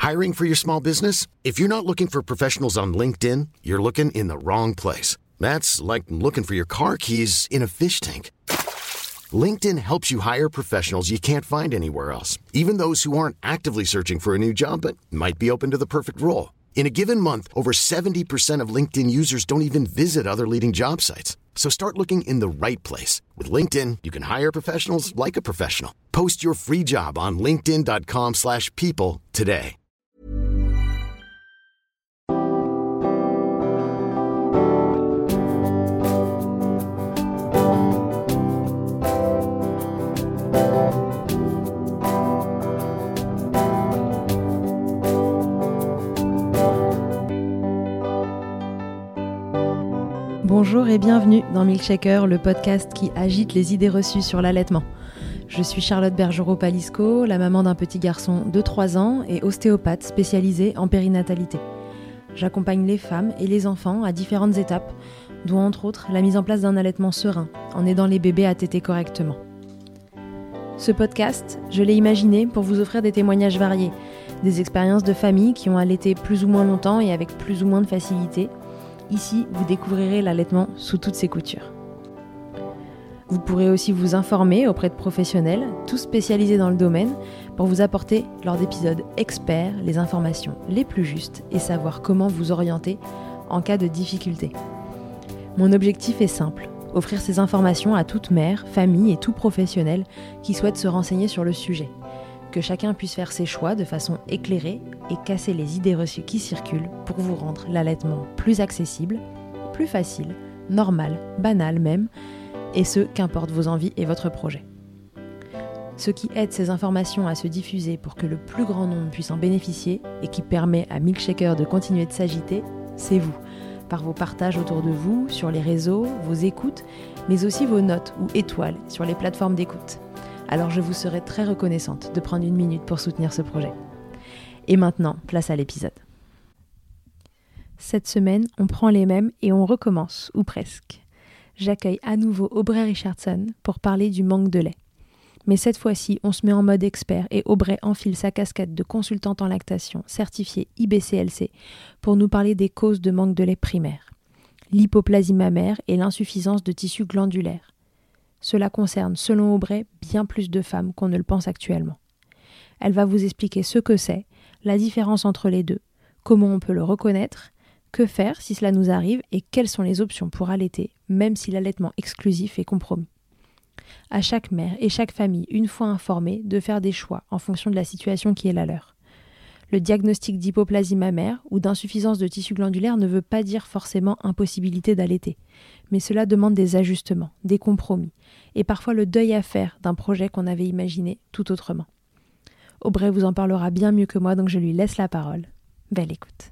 Hiring for your small business? If you're not looking for professionals on LinkedIn, you're looking in the wrong place. That's like looking for your car keys in a fish tank. LinkedIn helps you hire professionals you can't find anywhere else, even those who aren't actively searching for a new job but might be open to the perfect role. In a given month, over 70% of LinkedIn users don't even visit other leading job sites. So start looking in the right place. With LinkedIn, you can hire professionals like a professional. Post your free job on linkedin.com/people today. Bonjour et bienvenue dans Milkshaker, le podcast qui agite les idées reçues sur l'allaitement. Je suis Charlotte Bergerot-Palisco, la maman d'un petit garçon de 3 ans et ostéopathe spécialisée en périnatalité. J'accompagne les femmes et les enfants à différentes étapes, dont entre autres la mise en place d'un allaitement serein, en aidant les bébés à téter correctement. Ce podcast, je l'ai imaginé pour vous offrir des témoignages variés, des expériences de familles qui ont allaité plus ou moins longtemps et avec plus ou moins de facilité. Ici, vous découvrirez l'allaitement sous toutes ses coutures. Vous pourrez aussi vous informer auprès de professionnels, tous spécialisés dans le domaine, pour vous apporter, lors d'épisodes experts, les informations les plus justes et savoir comment vous orienter en cas de difficulté. Mon objectif est simple, offrir ces informations à toute mère, famille et tout professionnel qui souhaite se renseigner sur le sujet. Que chacun puisse faire ses choix de façon éclairée et casser les idées reçues qui circulent pour vous rendre l'allaitement plus accessible, plus facile, normal, banal même, et ce, qu'importe vos envies et votre projet. Ce qui aide ces informations à se diffuser pour que le plus grand nombre puisse en bénéficier et qui permet à Milkshaker de continuer de s'agiter, c'est vous, par vos partages autour de vous, sur les réseaux, vos écoutes, mais aussi vos notes ou étoiles sur les plateformes d'écoute. Alors je vous serai très reconnaissante de prendre 1 minute pour soutenir ce projet. Et maintenant, place à l'épisode. Cette semaine, on prend les mêmes et on recommence, ou presque. J'accueille à nouveau Aubrey Richardson pour parler du manque de lait. Mais cette fois-ci, on se met en mode expert et Aubrey enfile sa casquette de consultante en lactation certifiée IBCLC pour nous parler des causes de manque de lait primaire, l'hypoplasie mammaire et l'insuffisance de tissu glandulaire. Cela concerne, selon Aubrey, bien plus de femmes qu'on ne le pense actuellement. Elle va vous expliquer ce que c'est, la différence entre les deux, comment on peut le reconnaître, que faire si cela nous arrive et quelles sont les options pour allaiter, même si l'allaitement exclusif est compromis. À chaque mère et chaque famille, une fois informée, de faire des choix en fonction de la situation qui est la leur. Le diagnostic d'hypoplasie mammaire ou d'insuffisance de tissu glandulaire ne veut pas dire forcément impossibilité d'allaiter, mais cela demande des ajustements, des compromis, et parfois le deuil à faire d'un projet qu'on avait imaginé tout autrement. Aubrey vous en parlera bien mieux que moi, donc je lui laisse la parole. Belle écoute.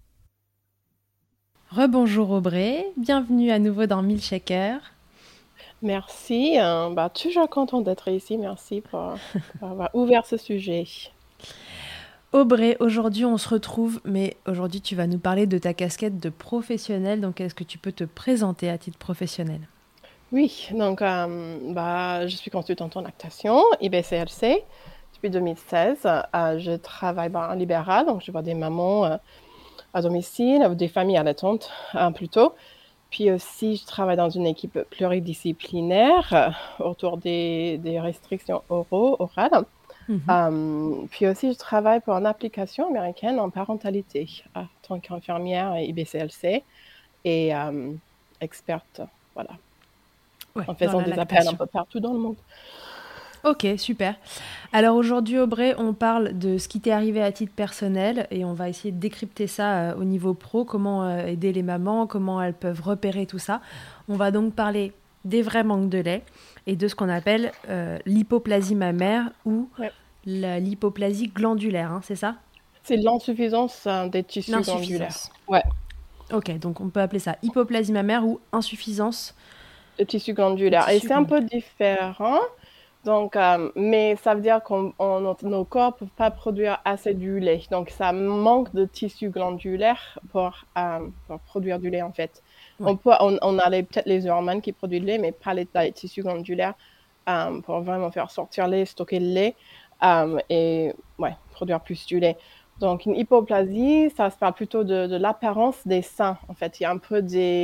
Rebonjour Aubrey, bienvenue à nouveau dans Milkshaker. Merci, toujours contente d'être ici, merci pour avoir ouvert ce sujet. Aubrey, aujourd'hui on se retrouve, mais aujourd'hui tu vas nous parler de ta casquette de professionnelle, donc est-ce que tu peux te présenter à titre professionnel ? Oui, donc je suis consultante en lactation, IBCLC, depuis 2016. Je travaille en libéral, donc je vois des mamans à domicile, des familles allaitantes plutôt. Puis aussi, je travaille dans une équipe pluridisciplinaire autour des restrictions orales. Puis aussi, je travaille pour une application américaine en parentalité en tant qu'infirmière IBCLC et experte, voilà, en faisant des appels un peu partout dans le monde. Ok, super. Alors aujourd'hui, Aubrey, on parle de ce qui t'est arrivé à titre personnel et on va essayer de décrypter ça au niveau pro, comment aider les mamans, comment elles peuvent repérer tout ça. On va donc parler des vrais manques de lait et de ce qu'on appelle l'hypoplasie mammaire ou l'hypoplasie glandulaire, hein, c'est ça ? C'est l'insuffisance des tissus glandulaires. Ouais. Ok, donc on peut appeler ça hypoplasie mammaire ou insuffisance de tissu glandulaire. Et c'est un peu différent. Donc, mais ça veut dire que nos corps ne peuvent pas produire assez du lait. Donc, ça manque de tissu glandulaire pour produire du lait, en fait. Ouais. On a peut-être les hormones qui produisent le lait, mais pas les tissus glandulaires pour vraiment faire sortir le lait, stocker le lait et produire plus du lait. Donc, une hypoplasie, ça se parle plutôt de l'apparence des seins. En fait, il y a un peu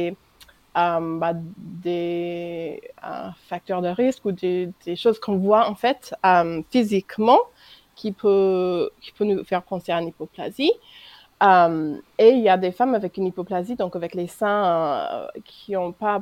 des facteurs de risque ou des choses qu'on voit en fait physiquement qui peut nous faire penser à une hypoplasie. Et il y a des femmes avec une hypoplasie, donc avec les seins qui n'ont pas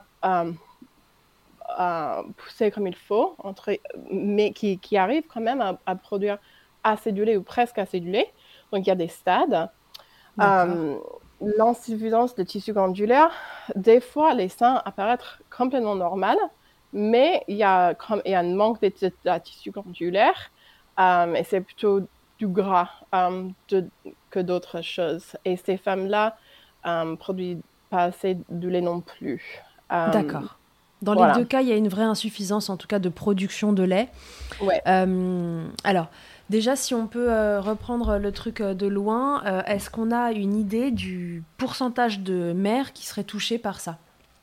poussé comme il faut, mais qui arrivent quand même à produire acédulé ou presque acédulé. Donc il y a des stades. D'accord. L'insuffisance de tissu glandulaire, des fois les seins apparaissent complètement normales, mais il y a un manque de tissu glandulaire et c'est plutôt du gras que d'autres choses. Et ces femmes-là produisent pas assez de lait non plus. Euh, D'accord. Dans les voilà. deux cas, il y a une vraie insuffisance, en tout cas, de production de lait. Ouais. Alors, déjà, si on peut reprendre le truc de loin, est-ce qu'on a une idée du pourcentage de mères qui seraient touchées par ça?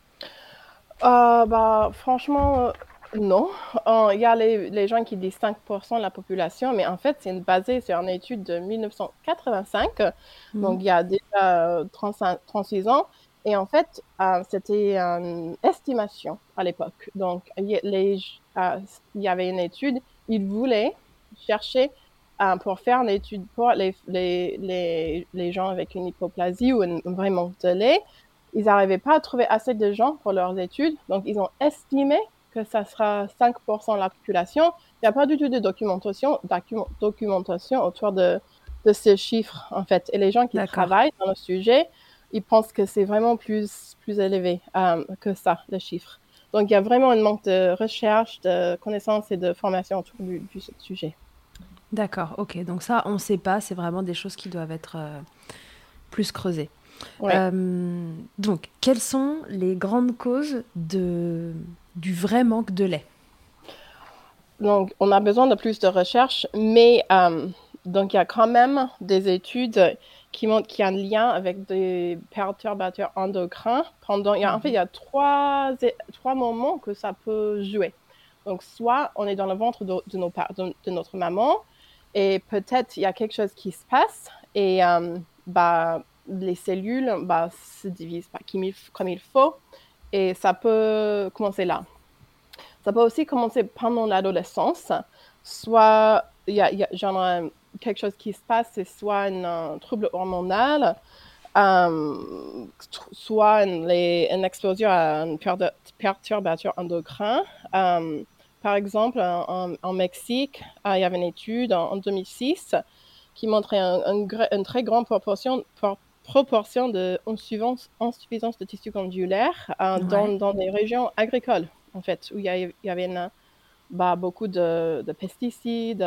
Franchement, non. Il y a les gens qui disent 5% de la population, mais en fait, c'est basé sur une étude de 1985, Mhm. donc il y a déjà 36 ans. Et en fait, c'était une estimation à l'époque. Donc, il y avait une étude, ils voulaient chercher pour faire une étude pour les gens avec une hypoplasie ou un vrai manque de lait. Ils n'arrivaient pas à trouver assez de gens pour leurs études, donc ils ont estimé que ça sera 5% de la population. Il n'y a pas du tout de documentation autour de ces chiffres, en fait. Et les gens qui D'accord. travaillent dans le sujet, ils pensent que c'est vraiment plus élevé que ça, les chiffres. Donc, il y a vraiment un manque de recherche, de connaissances et de formation autour du sujet. D'accord, ok. Donc ça, on ne sait pas, c'est vraiment des choses qui doivent être plus creusées. Ouais. Donc, quelles sont les grandes causes du vrai manque de lait? Donc, on a besoin de plus de recherche, mais donc il y a quand même des études qui montrent qu'il y a un lien avec des perturbateurs endocrins. En fait, il y a trois moments que ça peut jouer. Donc, soit on est dans le ventre de notre maman et peut-être il y a quelque chose qui se passe et les cellules se divisent pas comme il faut et ça peut commencer là. Ça peut aussi commencer pendant l'adolescence. Soit il y a genre quelque chose qui se passe, c'est soit un trouble hormonal, soit une explosion à un perturbateur endocrin. Par exemple, en Mexique, il y avait une étude en 2006 qui montrait une très grande proportion de insuffisance de tissu glandulaire Ouais. dans des régions agricoles, en fait, où il y avait beaucoup de pesticides.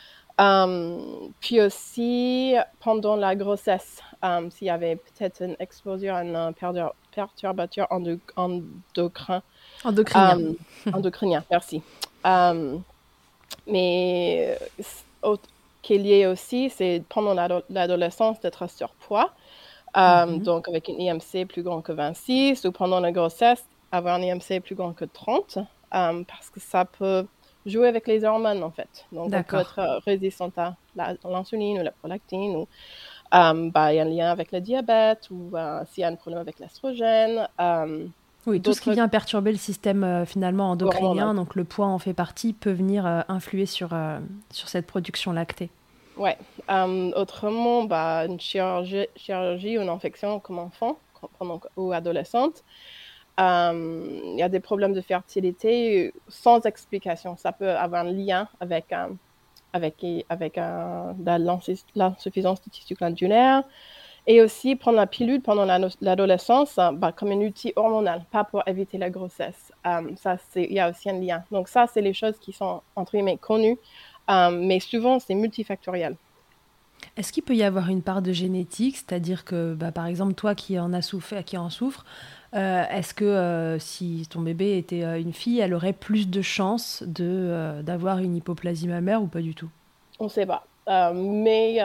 Puis aussi, pendant la grossesse, s'il y avait peut-être une explosion, un perturbateur endocrin, Endocrinien. euh, endocrinien, merci. Euh, mais qui est lié aussi, c'est pendant l'adolescence d'être surpoids. Mhm. Donc, avec une IMC plus grande que 26, ou pendant la grossesse, avoir un IMC plus grand que 30, parce que ça peut jouer avec les hormones, en fait. Donc, on peut D'accord. être résistant à l'insuline ou la prolactine, ou il y a un lien avec le diabète, ou s'il y a un problème avec l'estrogène, Oui, tout ce qui d'autres vient perturber le système finalement hormones. endocrinien, donc le poids en fait partie, peut venir influer sur cette production lactée. Ouais. Autrement, une chirurgie ou une infection comme enfant ou adolescente, il y a des problèmes de fertilité sans explication. Ça peut avoir un lien avec l'insuffisance du tissu glandulaire. Et aussi prendre la pilule pendant l'adolescence comme un outil hormonal, pas pour éviter la grossesse. Il y a aussi un lien. Donc ça, c'est les choses qui sont, entre guillemets, connues, mais souvent, c'est multifactoriel. Est-ce qu'il peut y avoir une part de génétique, c'est-à-dire que, par exemple, toi qui en souffres, est-ce que si ton bébé était une fille, elle aurait plus de chances d'avoir une hypoplasie mammaire ou pas du tout? On ne sait pas. Mais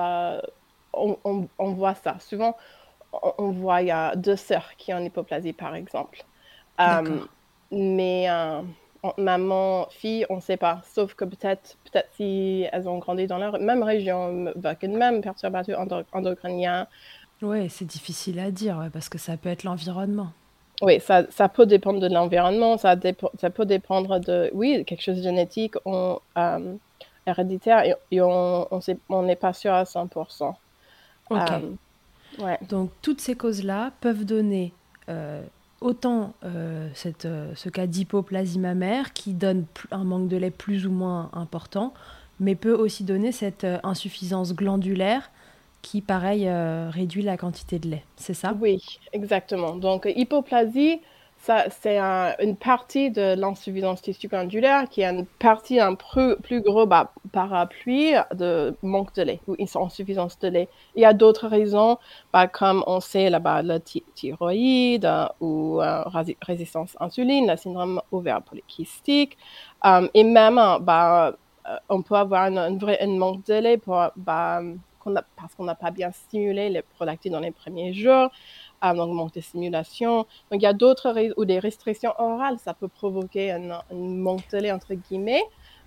on voit ça. Souvent, on voit, il y a deux sœurs qui ont une hypoplasie, par exemple. Euh, D'accord. mais entre maman, fille, on ne sait pas. Sauf que peut-être si elles ont grandi dans la même région, avec le même perturbateur endocrinien. Ouais, c'est difficile à dire ouais, parce que ça peut être l'environnement. Oui, ça peut dépendre de l'environnement, ça peut dépendre de, oui, quelque chose de génétique, héréditaire, et on n'est pas sûr à 100%. Ok. Ouais. Donc toutes ces causes-là peuvent donner autant ce cas d'hypoplasie mammaire qui donne un manque de lait plus ou moins important, mais peut aussi donner cette insuffisance glandulaire qui, pareil, réduit la quantité de lait. C'est ça? Oui, exactement. Donc, hypoplasie, ça, c'est une partie de l'insuffisance testiculaire qui est une partie un plus gros parapluie de manque de lait ou insuffisance de lait. Il y a d'autres raisons, comme on sait là-bas, la thyroïde ou résistance à l'insuline, le syndrome ovaire polycystique, et même on peut avoir un manque de lait parce qu'on n'a pas bien stimulé les prolactines dans les premiers jours, donc manque de stimulation. Donc, il y a d'autres ou des restrictions orales, ça peut provoquer un manque de lait, entre guillemets.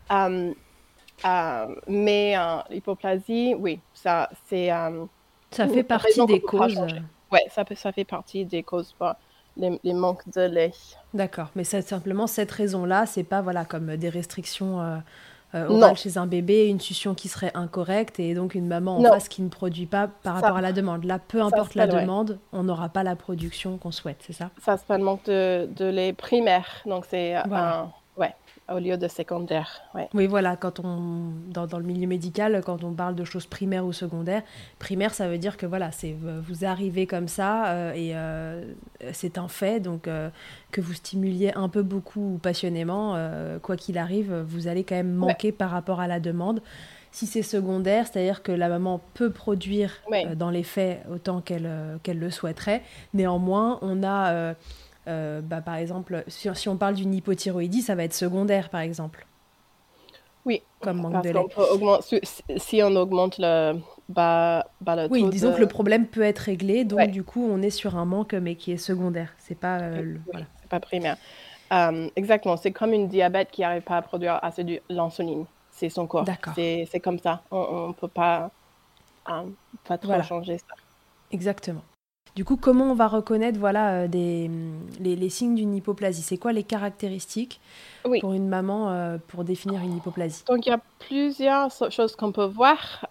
Mais l'hypoplasie, oui, ça, c'est Ça une fait partie raison qu'on des ne peut pas causes. changer. Oui, ça fait partie des causes pour les manques de lait. D'accord, mais c'est simplement cette raison-là, c'est pas voilà, comme des restrictions Non, orales chez un bébé, une succion qui serait incorrecte et donc une maman en non, face qui ne produit pas par ça, rapport à la demande. Là, peu ça importe la s'appelle, ouais. demande, on n'aura pas la production qu'on souhaite, c'est ça? Ça s'appelle manque de lait primaire. Donc, c'est Voilà. ouais, au lieu de secondaire. Ouais. Oui, voilà, dans le milieu médical, quand on parle de choses primaires ou secondaires, primaire, ça veut dire que voilà, vous arrivez comme ça c'est un fait, donc que vous stimuliez un peu beaucoup ou passionnément, quoi qu'il arrive, vous allez quand même Ouais, manquer par rapport à la demande. Si c'est secondaire, c'est-à-dire que la maman peut produire ouais. dans les faits autant qu'elle le souhaiterait, néanmoins, on a... par exemple, si on parle d'une hypothyroïdie, ça va être secondaire, par exemple, Oui, comme manque de parce lait. qu'on peut augmenter, si on augmente le Oui, taux disons de... que le problème peut être réglé, donc Ouais, du coup, on est sur un manque, mais qui est secondaire. C'est pas voilà. oui, c'est pas primaire. Exactement, c'est comme une diabète qui n'arrive pas à produire assez de l'insuline. C'est son corps. D'accord. C'est comme ça. On ne peut pas trop Voilà, changer ça. exactement. Du coup, comment on va reconnaître voilà les signes d'une hypoplasie? C'est quoi les caractéristiques Oui, pour une maman pour définir une hypoplasie? donc il y a plusieurs choses qu'on peut voir.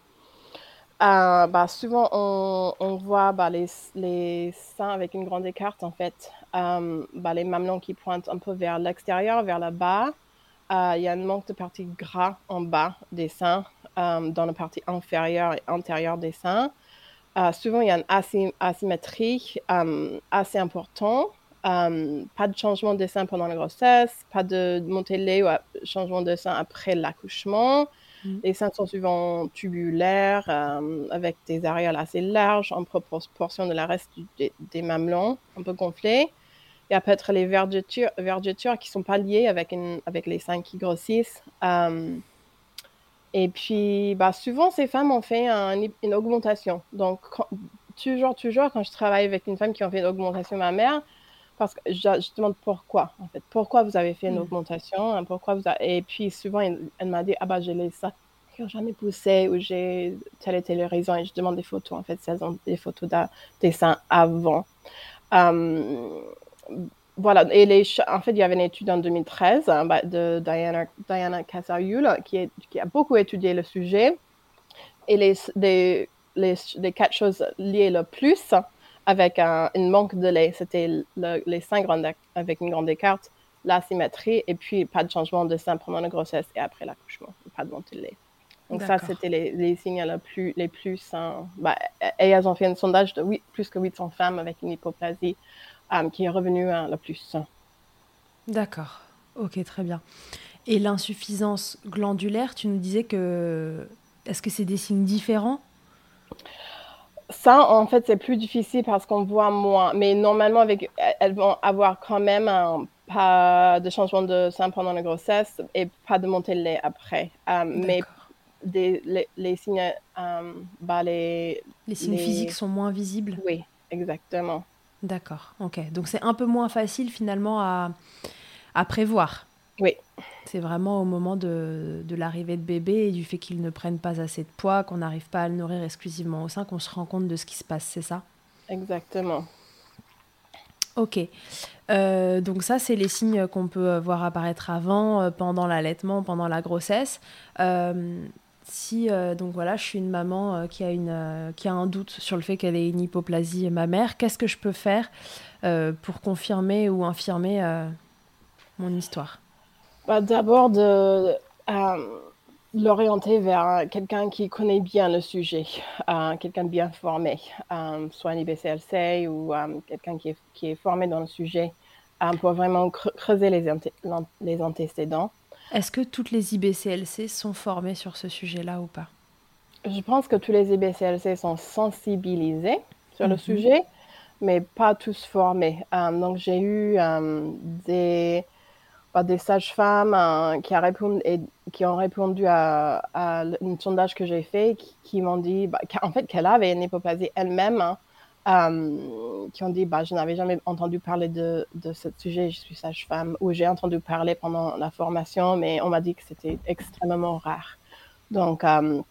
Souvent, on voit les seins avec une grande écarte, en fait. Les mamelons qui pointent un peu vers l'extérieur, vers le bas. Il y a un manque de partie gras en bas des seins, dans la partie inférieure et antérieure des seins. Souvent, il y a une asymétrie assez importante. Pas de changement de sein pendant la grossesse, pas de montée de lait ou changement de sein après l'accouchement. Mm. Les seins sont souvent tubulaires, avec des aréoles assez larges en proportion de la reste des mamelons, un peu gonflés. Il y a peut-être les vergetures qui ne sont pas liées avec les seins qui grossissent. Et puis, souvent, ces femmes ont fait une augmentation. Donc, toujours, quand je travaille avec une femme qui a fait une augmentation mammaire, parce que je demande pourquoi, en fait. Pourquoi vous avez fait une Mm. augmentation? Et puis, souvent, elle m'a dit, j'ai les seins qui n'ont jamais poussé ou j'ai telle et telle raison. Et je demande des photos, en fait, si elles ont des photos des seins avant. Euh, voilà, en fait, il y avait une étude en 2013 de Diana Casariul qui a beaucoup étudié le sujet. Et les 4 choses liées le plus avec une manque de lait, c'était les seins avec une grande écarte, l'asymétrie, et puis pas de changement de sein pendant la grossesse et après l'accouchement, pas de montée de lait. Donc ça, D'accord. c'était les signes les plus... et elles ont fait un sondage de plus que 800 femmes avec une hypoplasie qui est revenu le plus. D'accord. Ok, très bien. Et l'insuffisance glandulaire, tu nous disais que est-ce que c'est des signes différents? Ça, en fait, c'est plus difficile parce qu'on voit moins. Mais normalement, elles vont avoir quand même pas de changement de sein pendant la grossesse et pas de montée de lait après. Mais D'accord. les signes, Les signes physiques les... sont moins visibles? Oui, exactement. D'accord, ok. Donc c'est un peu moins facile finalement à prévoir. Oui, C'est vraiment au moment de l'arrivée de bébé et du fait qu'il ne prenne pas assez de poids, qu'on n'arrive pas à le nourrir exclusivement au sein, qu'on se rend compte de ce qui se passe, c'est ça? exactement. Ok. Donc ça, c'est les signes qu'on peut voir apparaître avant, pendant l'allaitement, pendant la grossesse. Si donc voilà, je suis une maman qui a un doute sur le fait qu'elle ait une hypoplasie mammaire, qu'est-ce que je peux faire pour confirmer ou infirmer mon histoire? Bah, d'abord, euh, l'orienter vers quelqu'un qui connaît bien le sujet, quelqu'un de bien formé, soit un IBCLC ou quelqu'un qui est formé dans le sujet pour vraiment creuser les antécédents. Est-ce que toutes les IBCLC sont formées sur ce sujet-là ou pas? Je pense que tous les IBCLC sont sensibilisés sur le Mhm. sujet, mais pas tous formés. Donc, j'ai eu des des sages-femmes qui ont répondu à un sondage que j'ai fait, qui m'ont dit en fait qu'elle avait une hypoplasie elle-même, qui ont dit je n'avais jamais entendu parler de ce sujet, je suis sage-femme, ou j'ai entendu parler pendant la formation, mais on m'a dit que c'était extrêmement rare. Donc,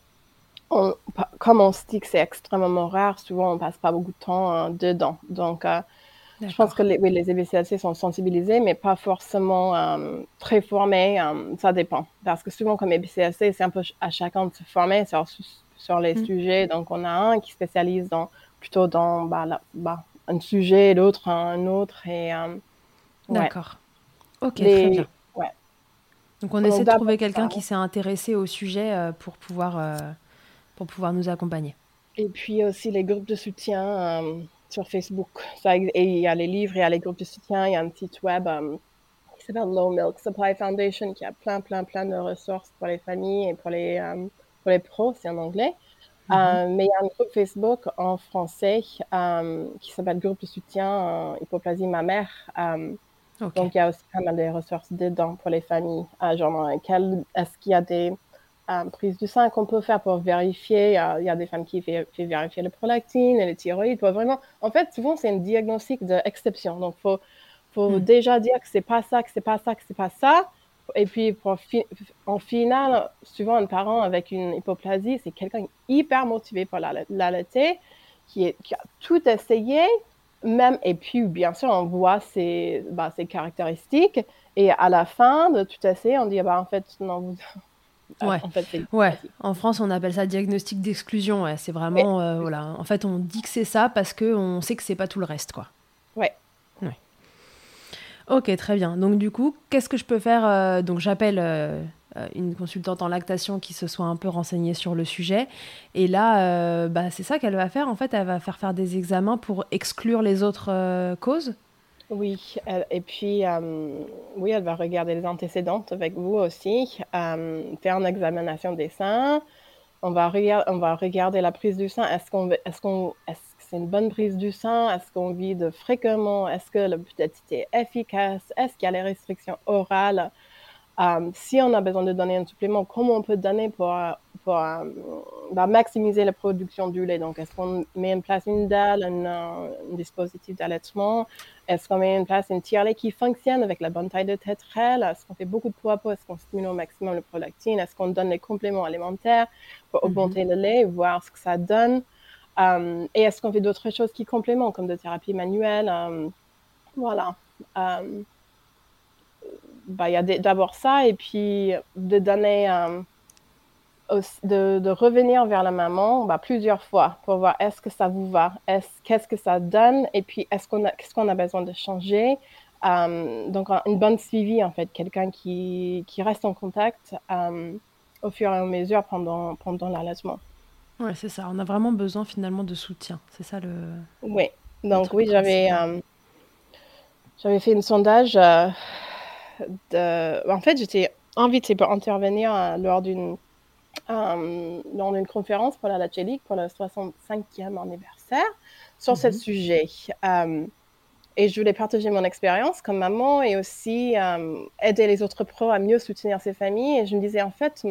comme on se dit que c'est extrêmement rare, souvent on passe pas beaucoup de temps dedans. Donc, je pense que D'accord. oui, les EBCLC sont sensibilisés, mais pas forcément très formés. Ça dépend. Parce que souvent, comme EBCLC, c'est un peu à chacun de se former sur les Mm. sujets. Donc, on a un qui spécialise plutôt dans un sujet, l'autre un autre. Et ouais, D'accord. Ok, très bien. ouais. Donc on essaie Donc, de trouver d'abord quelqu'un ça. qui s'est intéressé au sujet pour pouvoir nous accompagner. Et puis aussi les groupes de soutien sur Facebook. Et il y a les livres, il y a les groupes de soutien, il y a un site web qui s'appelle Low Milk Supply Foundation, qui a plein de ressources pour les familles et pour les pros, c'est en anglais. Mhm. Mais il y a un groupe Facebook en français qui s'appelle Groupe de soutien hypoplasie mammaire. Ok. Donc, il y a aussi pas mal de ressources dedans pour les familles. Genre, est-ce qu'il y a des prises du sein qu'on peut faire pour vérifier? Il y a des femmes qui font vérifier le prolactine et le thyroïde. Pour vraiment, en fait, souvent, c'est un diagnostic d'exception. Donc, faut Mm. déjà dire que c'est pas ça, que c'est pas ça, que c'est pas ça. Et puis, en final, souvent, un parent avec une hypoplasie, c'est quelqu'un hyper motivé pour l'allaiter, qui a tout essayé, même, et puis, bien sûr, on voit ses caractéristiques, et à la fin de tout essayer, on dit, en fait, non, Ouais. en fait, c'est Ouais. l'hypoplasie. En France, on appelle ça diagnostic d'exclusion. Ouais. C'est Oui, vraiment voilà. En fait, on dit que c'est ça parce que on sait que c'est pas tout le reste, quoi. oui. Ouais. Ok, très bien. Donc du coup, qu'est-ce que je peux faire Donc j'appelle une consultante en lactation qui se soit un peu renseignée sur le sujet. Et là, c'est ça qu'elle va faire. En fait, elle va faire des examens pour exclure les autres causes. Oui, et puis, oui, elle va regarder les antécédents avec vous aussi, faire une examination des seins. On va regarder la prise du sein. Est-ce que c'est une bonne prise du sein? Est-ce qu'on vide fréquemment? Est-ce que la petitité est efficace? Est-ce qu'il y a les restrictions orales? Si on a besoin de donner un supplément, comment on peut donner pour maximiser la production du lait? Donc, est-ce qu'on met en place une dalle, un dispositif d'allaitement? Est-ce qu'on met en place une tire-lait qui fonctionne avec la bonne taille de tétrelle? Est-ce qu'on fait beaucoup de peau à peau? Est-ce qu'on stimule au maximum le prolactine? Est-ce qu'on donne les compléments alimentaires pour Mhm. augmenter le lait, voir ce que ça donne? Et est-ce qu'on fait d'autres choses qui complémentent, comme de thérapie manuelle? Voilà. Euh, il y a d'abord ça, et puis de donner, de revenir vers la maman plusieurs fois pour voir est-ce que ça vous va, qu'est-ce que ça donne, et puis qu'est-ce qu'on a besoin de changer. Donc, une bonne suivi, en fait, quelqu'un qui reste en contact au fur et à mesure pendant l'allaitement. Ouais, c'est ça. On a vraiment besoin finalement de soutien. C'est ça Oui, le donc truc oui, principal. j'avais fait un sondage En fait, j'étais invitée pour intervenir lors d'une conférence pour la Latche League pour le 65e anniversaire sur ce Mhm. sujet. Et je voulais partager mon expérience comme maman et aussi aider les autres pros à mieux soutenir ces familles. Et je me disais, en fait,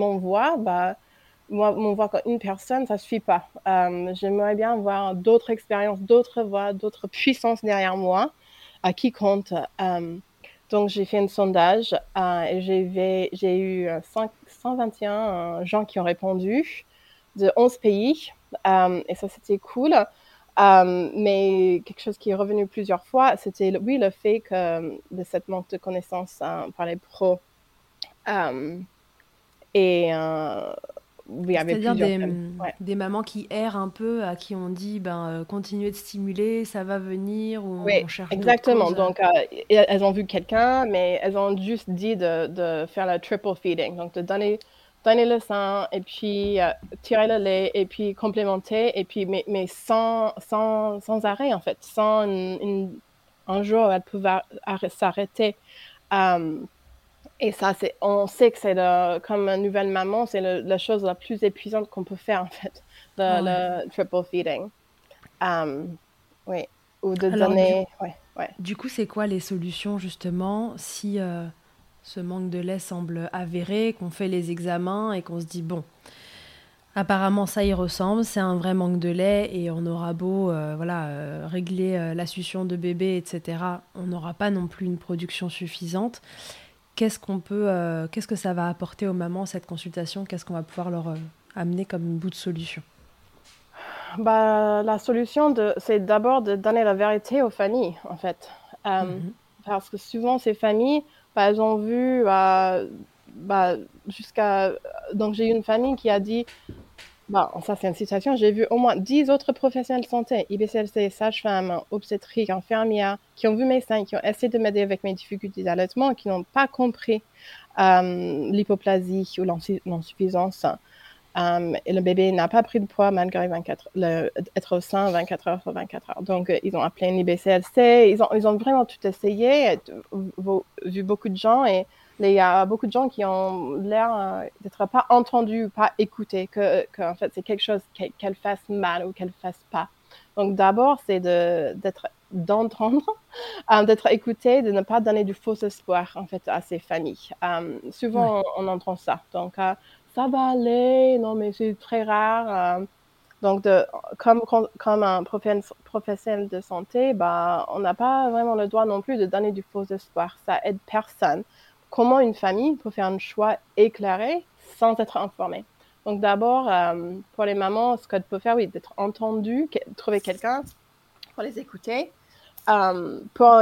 mon voix comme une personne, ça ne suffit pas. J'aimerais bien avoir d'autres expériences, d'autres voix, d'autres puissances derrière moi qui comptent. Donc, j'ai fait un sondage et j'ai eu 121 gens qui ont répondu de 11 pays. Et ça, c'était cool. Mais quelque chose qui est revenu plusieurs fois, c'était, oui, le fait que de cette manque de connaissances par les pros. Et il y avait C'est-à-dire plusieurs thèmes. Ouais. des mamans qui errent un peu, à qui on dit continuez de stimuler, ça va venir, ou Oui, on cherche d'autres exactement. causes. Donc, elles ont vu quelqu'un, mais elles ont juste dit de faire le triple feeding. Donc, de donner le sein, et puis tirer le lait, et puis complémenter, et puis, mais sans arrêt, en fait. Sans un jour où elles pouvaient s'arrêter. Et ça, on sait que comme une nouvelle maman, c'est la chose la plus épuisante qu'on peut faire, en fait, Ah ouais. le triple feeding. Oui, ou de Alors donner, ouais, ouais. du coup, c'est quoi les solutions justement si ce manque de lait semble avéré, qu'on fait les examens et qu'on se dit bon, apparemment ça y ressemble, c'est un vrai manque de lait et on aura beau régler la succion de bébé, etc. On n'aura pas non plus une production suffisante. Qu'est-ce que ça va apporter aux mamans cette consultation? Qu'est-ce qu'on va pouvoir leur amener comme bout de solution? Bah, la solution, c'est d'abord de donner la vérité aux familles, en fait. Mhm. Parce que souvent, ces familles, bah, elles ont vu bah, jusqu'à... Donc, j'ai eu une famille qui a dit, bah, ça c'est une citation, j'ai vu au moins 10 autres professionnels de santé, IBCLC, sages-femmes, obstétriques, infirmières, qui ont vu mes seins, qui ont essayé de m'aider avec mes difficultés d'allaitement, qui n'ont pas compris l'hypoplasie ou l'insuffisance. Et le bébé n'a pas pris de poids malgré être au sein 24 heures sur 24 heures. Donc, ils ont appelé une IBCLC. Ils ont vraiment tout essayé, vu beaucoup de gens. Et il y a beaucoup de gens qui ont l'air d'être pas entendus, pas écoutés, en fait, c'est quelque chose qu'elle fasse mal ou qu'elle fasse pas. Donc, d'abord, c'est d'entendre, d'être écouté, de ne pas donner du faux espoir, en fait, à ces familles. Ouais. Souvent, on entend ça. Donc, ça va aller, non, mais c'est très rare. Donc, comme un professionnel de santé, bah, on n'a pas vraiment le droit non plus de donner du faux espoir. Ça aide personne. Comment une famille peut faire un choix éclairé sans être informée? Donc, d'abord, pour les mamans, ce qu'elles peuvent faire, oui, d'être entendues, trouver quelqu'un pour les écouter, pour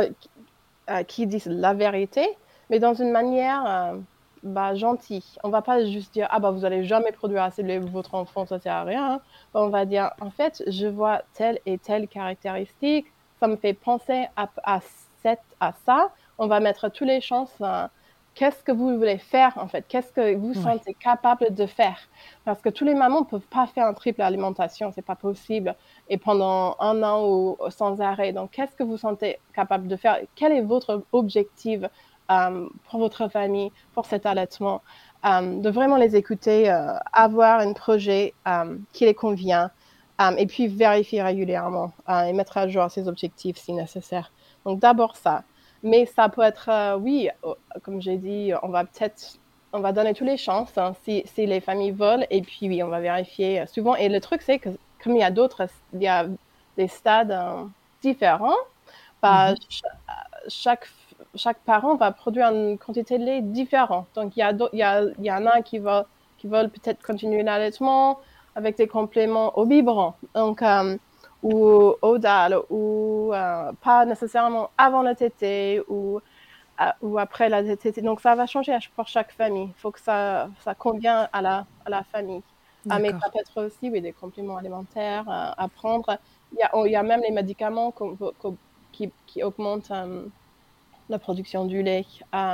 qui disent la vérité, mais dans une manière gentille. On ne va pas juste dire, ah bah vous n'allez jamais produire assez de lait, votre enfant, ça ne sert à rien. Hein. On va dire, en fait, je vois telle et telle caractéristique, ça me fait penser à ça. On va mettre toutes les chances. Qu'est-ce que vous voulez faire, en fait? Qu'est-ce que vous Ouais. sentez capable de faire? Parce que tous les mamans ne peuvent pas faire un triple alimentation, ce n'est pas possible. Et pendant un an ou sans arrêt. Donc, qu'est-ce que vous sentez capable de faire? Quel est votre objectif pour votre famille, pour cet allaitement? De vraiment les écouter, avoir un projet qui les convient et puis vérifier régulièrement et mettre à jour ces objectifs si nécessaire. Donc, d'abord ça. Mais ça peut être, oui, comme j'ai dit, on va donner toutes les chances si les familles veulent. Et puis, oui, on va vérifier souvent. Et le truc, c'est que comme il y a des stades différents, bah, Mhm. chaque parent va produire une quantité de lait différente. Donc, il y en a qui veulent peut-être continuer l'allaitement avec des compléments au biberon. Donc, ou au dalle, ou pas nécessairement avant le tété, ou après la tétée. Donc, ça va changer pour chaque famille. Il faut que ça convienne à la famille. Mais ça D'accord. peut être aussi oui, des compléments alimentaires à prendre. Il y a même les médicaments qui augmentent la production du lait.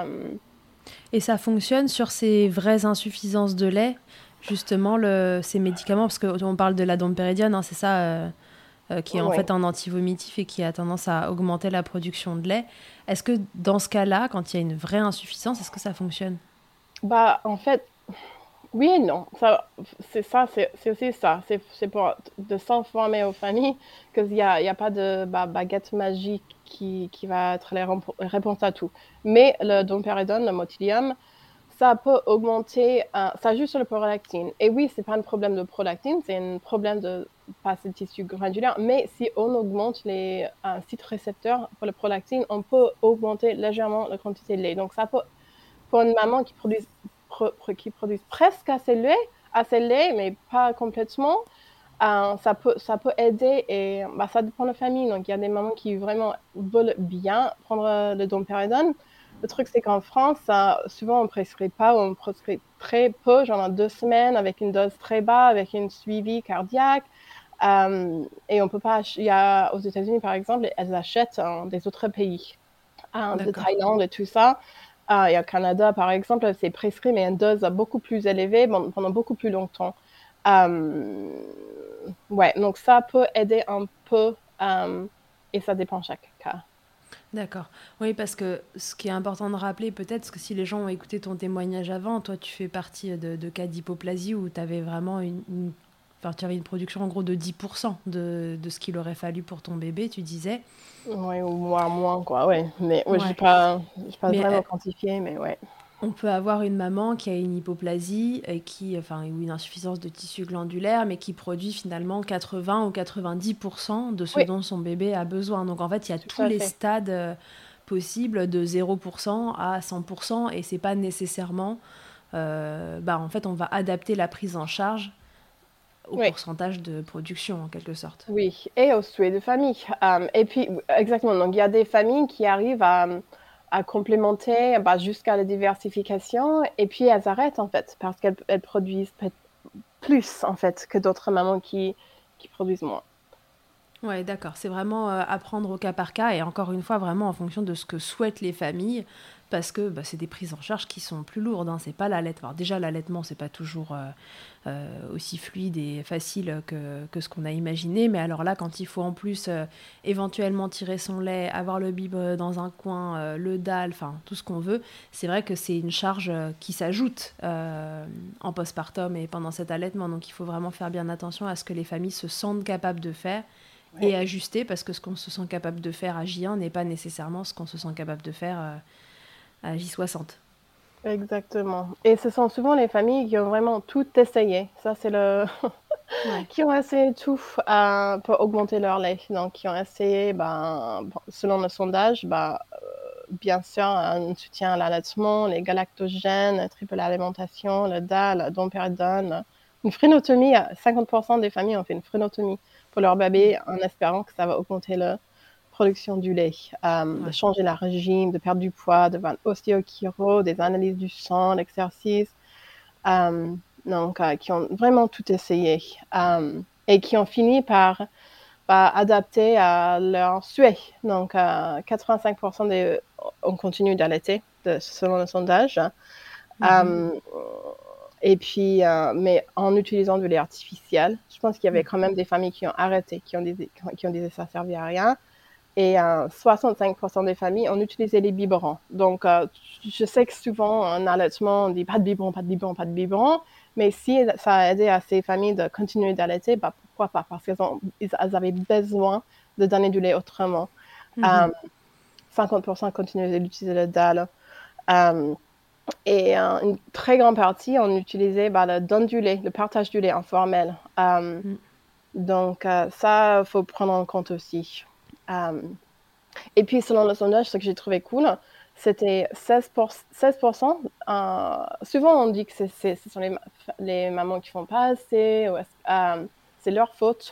Et ça fonctionne sur ces vraies insuffisances de lait, justement, ces médicaments, parce qu'on parle de la dompéridone, hein, c'est ça, qui est en Oui. fait un antivomitif et qui a tendance à augmenter la production de lait. Est-ce que dans ce cas-là, quand il y a une vraie insuffisance, est-ce que ça fonctionne? Bah, en fait, oui et non. C'est aussi ça. C'est pour de s'informer aux familles qu'il y a pas de baguette magique qui va être la réponse à tout. Mais le domperidone, le motilium, ça peut augmenter, ça joue sur le prolactine. Et oui, c'est pas un problème de prolactine, c'est un problème de pas ce tissu glandulaire. Mais si on augmente les sites récepteurs pour le prolactine, on peut augmenter légèrement la quantité de lait. Donc ça peut, pour une maman qui produit presque assez de lait, mais pas complètement, ça peut aider et ça dépend de la famille. Donc, il y a des mamans qui vraiment veulent bien prendre le domperidone. Le truc, c'est qu'en France, souvent, on ne prescrit pas ou on prescrit très peu, genre 2 semaines, avec une dose très basse, avec un suivi cardiaque. Et on peut pas... aux États-Unis, par exemple, elles achètent des autres pays, de Thaïlande et tout ça. Et au Canada, par exemple, c'est prescrit, mais une dose beaucoup plus élevée pendant beaucoup plus longtemps. Ouais, donc ça peut aider un peu, et ça dépend chaque cas. D'accord. Oui, parce que ce qui est important de rappeler, peut-être, parce que si les gens ont écouté ton témoignage avant, toi, tu fais partie de cas d'hypoplasie où tu avais vraiment tu avais une production en gros de 10% de ce qu'il aurait fallu pour ton bébé, tu disais. Oui, ou moins, quoi, ouais. Mais ouais, Ouais. je n'ai pas Mais, vraiment quantifié, mais ouais. On peut avoir une maman qui a une hypoplasie ou une insuffisance de tissu glandulaire, mais qui produit finalement 80 ou 90% de ce dont son bébé a besoin. Donc en fait, il y a tous les stades possibles de 0% à 100%, et c'est pas nécessairement... en fait, on va adapter la prise en charge au pourcentage de production, en quelque sorte. Oui, et au souhait de famille. Et puis, exactement, donc il y a des familles qui arrivent à complémenter jusqu'à la diversification, et puis elles arrêtent, en fait, parce qu'elles produisent plus, en fait, que d'autres mamans qui produisent moins. Ouais, d'accord. C'est vraiment apprendre au cas par cas, et encore une fois, vraiment en fonction de ce que souhaitent les familles, parce que c'est des prises en charge qui sont plus lourdes. C'est pas l'allaitement. Alors, déjà, l'allaitement, c'est pas toujours aussi fluide et facile que ce qu'on a imaginé. Mais alors là, quand il faut en plus éventuellement tirer son lait, avoir le bibe dans un coin, le dalle, enfin tout ce qu'on veut, c'est vrai que c'est une charge qui s'ajoute en postpartum et pendant cet allaitement. Donc il faut vraiment faire bien attention à ce que les familles se sentent capables de faire. Et ajuster, parce que ce qu'on se sent capable de faire à J1 n'est pas nécessairement ce qu'on se sent capable de faire à J60. Exactement. Et ce sont souvent les familles qui ont vraiment tout essayé. Ça, c'est qui ont essayé tout pour augmenter leur lait. Donc, qui ont essayé, selon le sondage, bien sûr, un soutien à l'allaitement, les galactogènes, la triple alimentation, le DAL, le domperidone, une phrénotomie. 50% des familles ont fait une phrénotomie pour leur bébé en espérant que ça va augmenter la production du lait, de changer le régime, de perdre du poids, de faire l'ostéochiro, des analyses du sang, l'exercice. Donc, qui ont vraiment tout essayé et qui ont fini par adapter à leur souhait. Donc, 85% ont continué d'allaiter, selon le sondage. Et puis, mais en utilisant du lait artificiel. Je pense qu'il y avait quand même des familles qui ont arrêté, qui ont dit que ça ne servait à rien. Et 65% des familles ont utilisé les biberons. Donc, je sais que souvent, en allaitement, on dit pas de biberon, pas de biberon, pas de biberon. Mais si ça a aidé à ces familles de continuer d'allaiter, pourquoi pas? Parce qu'elles avaient besoin de donner du lait autrement. 50% continuaient d'utiliser le DAL. Et une très grande partie ont utilisé le don du lait, le partage du lait informel. Donc, ça, il faut prendre en compte aussi. Et puis, selon le sondage, ce que j'ai trouvé cool, c'était 16%. Souvent, on dit que ce sont les mamans qui ne font pas assez, c'est leur faute.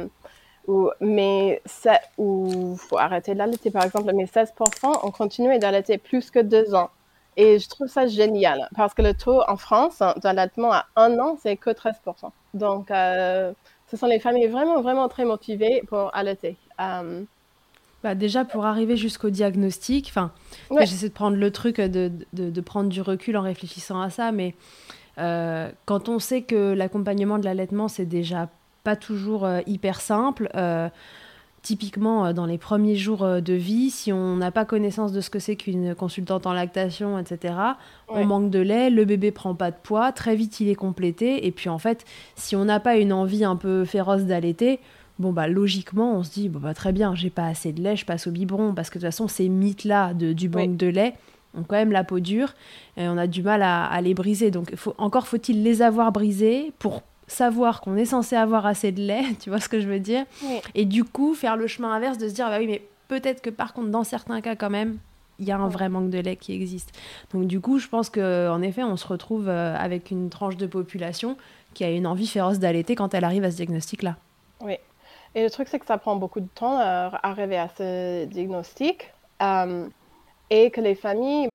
Mais il faut arrêter d'allaiter, par exemple. Mais 16% ont continué d'allaiter plus que 2 ans. Et je trouve ça génial, parce que le taux en France d'allaitement à 1 an, c'est que 13%. Donc, ce sont les familles vraiment, vraiment très motivées pour allaiter. Déjà, pour arriver jusqu'au diagnostic, j'essaie de prendre le truc, de prendre du recul en réfléchissant à ça, mais quand on sait que l'accompagnement de l'allaitement, c'est déjà pas toujours hyper simple, typiquement dans les premiers jours de vie, si on n'a pas connaissance de ce que c'est qu'une consultante en lactation, etc., on manque de lait, le bébé prend pas de poids, très vite il est complété, et puis en fait, si on n'a pas une envie un peu féroce d'allaiter, logiquement, on se dit, très bien, j'ai pas assez de lait, je passe au biberon, parce que de toute façon, ces mythes-là du manque de lait, ont quand même la peau dure et on a du mal à les briser. Donc faut-il les avoir brisés pour savoir qu'on est censé avoir assez de lait, tu vois ce que je veux dire ? Oui. Et du coup, faire le chemin inverse de se dire, bah oui, mais peut-être que par contre, dans certains cas quand même, il y a un vrai manque de lait qui existe. Donc du coup, je pense qu'en effet, on se retrouve avec une tranche de population qui a une envie féroce d'allaiter quand elle arrive à ce diagnostic-là. Oui. Et le truc, c'est que ça prend beaucoup de temps à arriver à ce diagnostic et que les familles...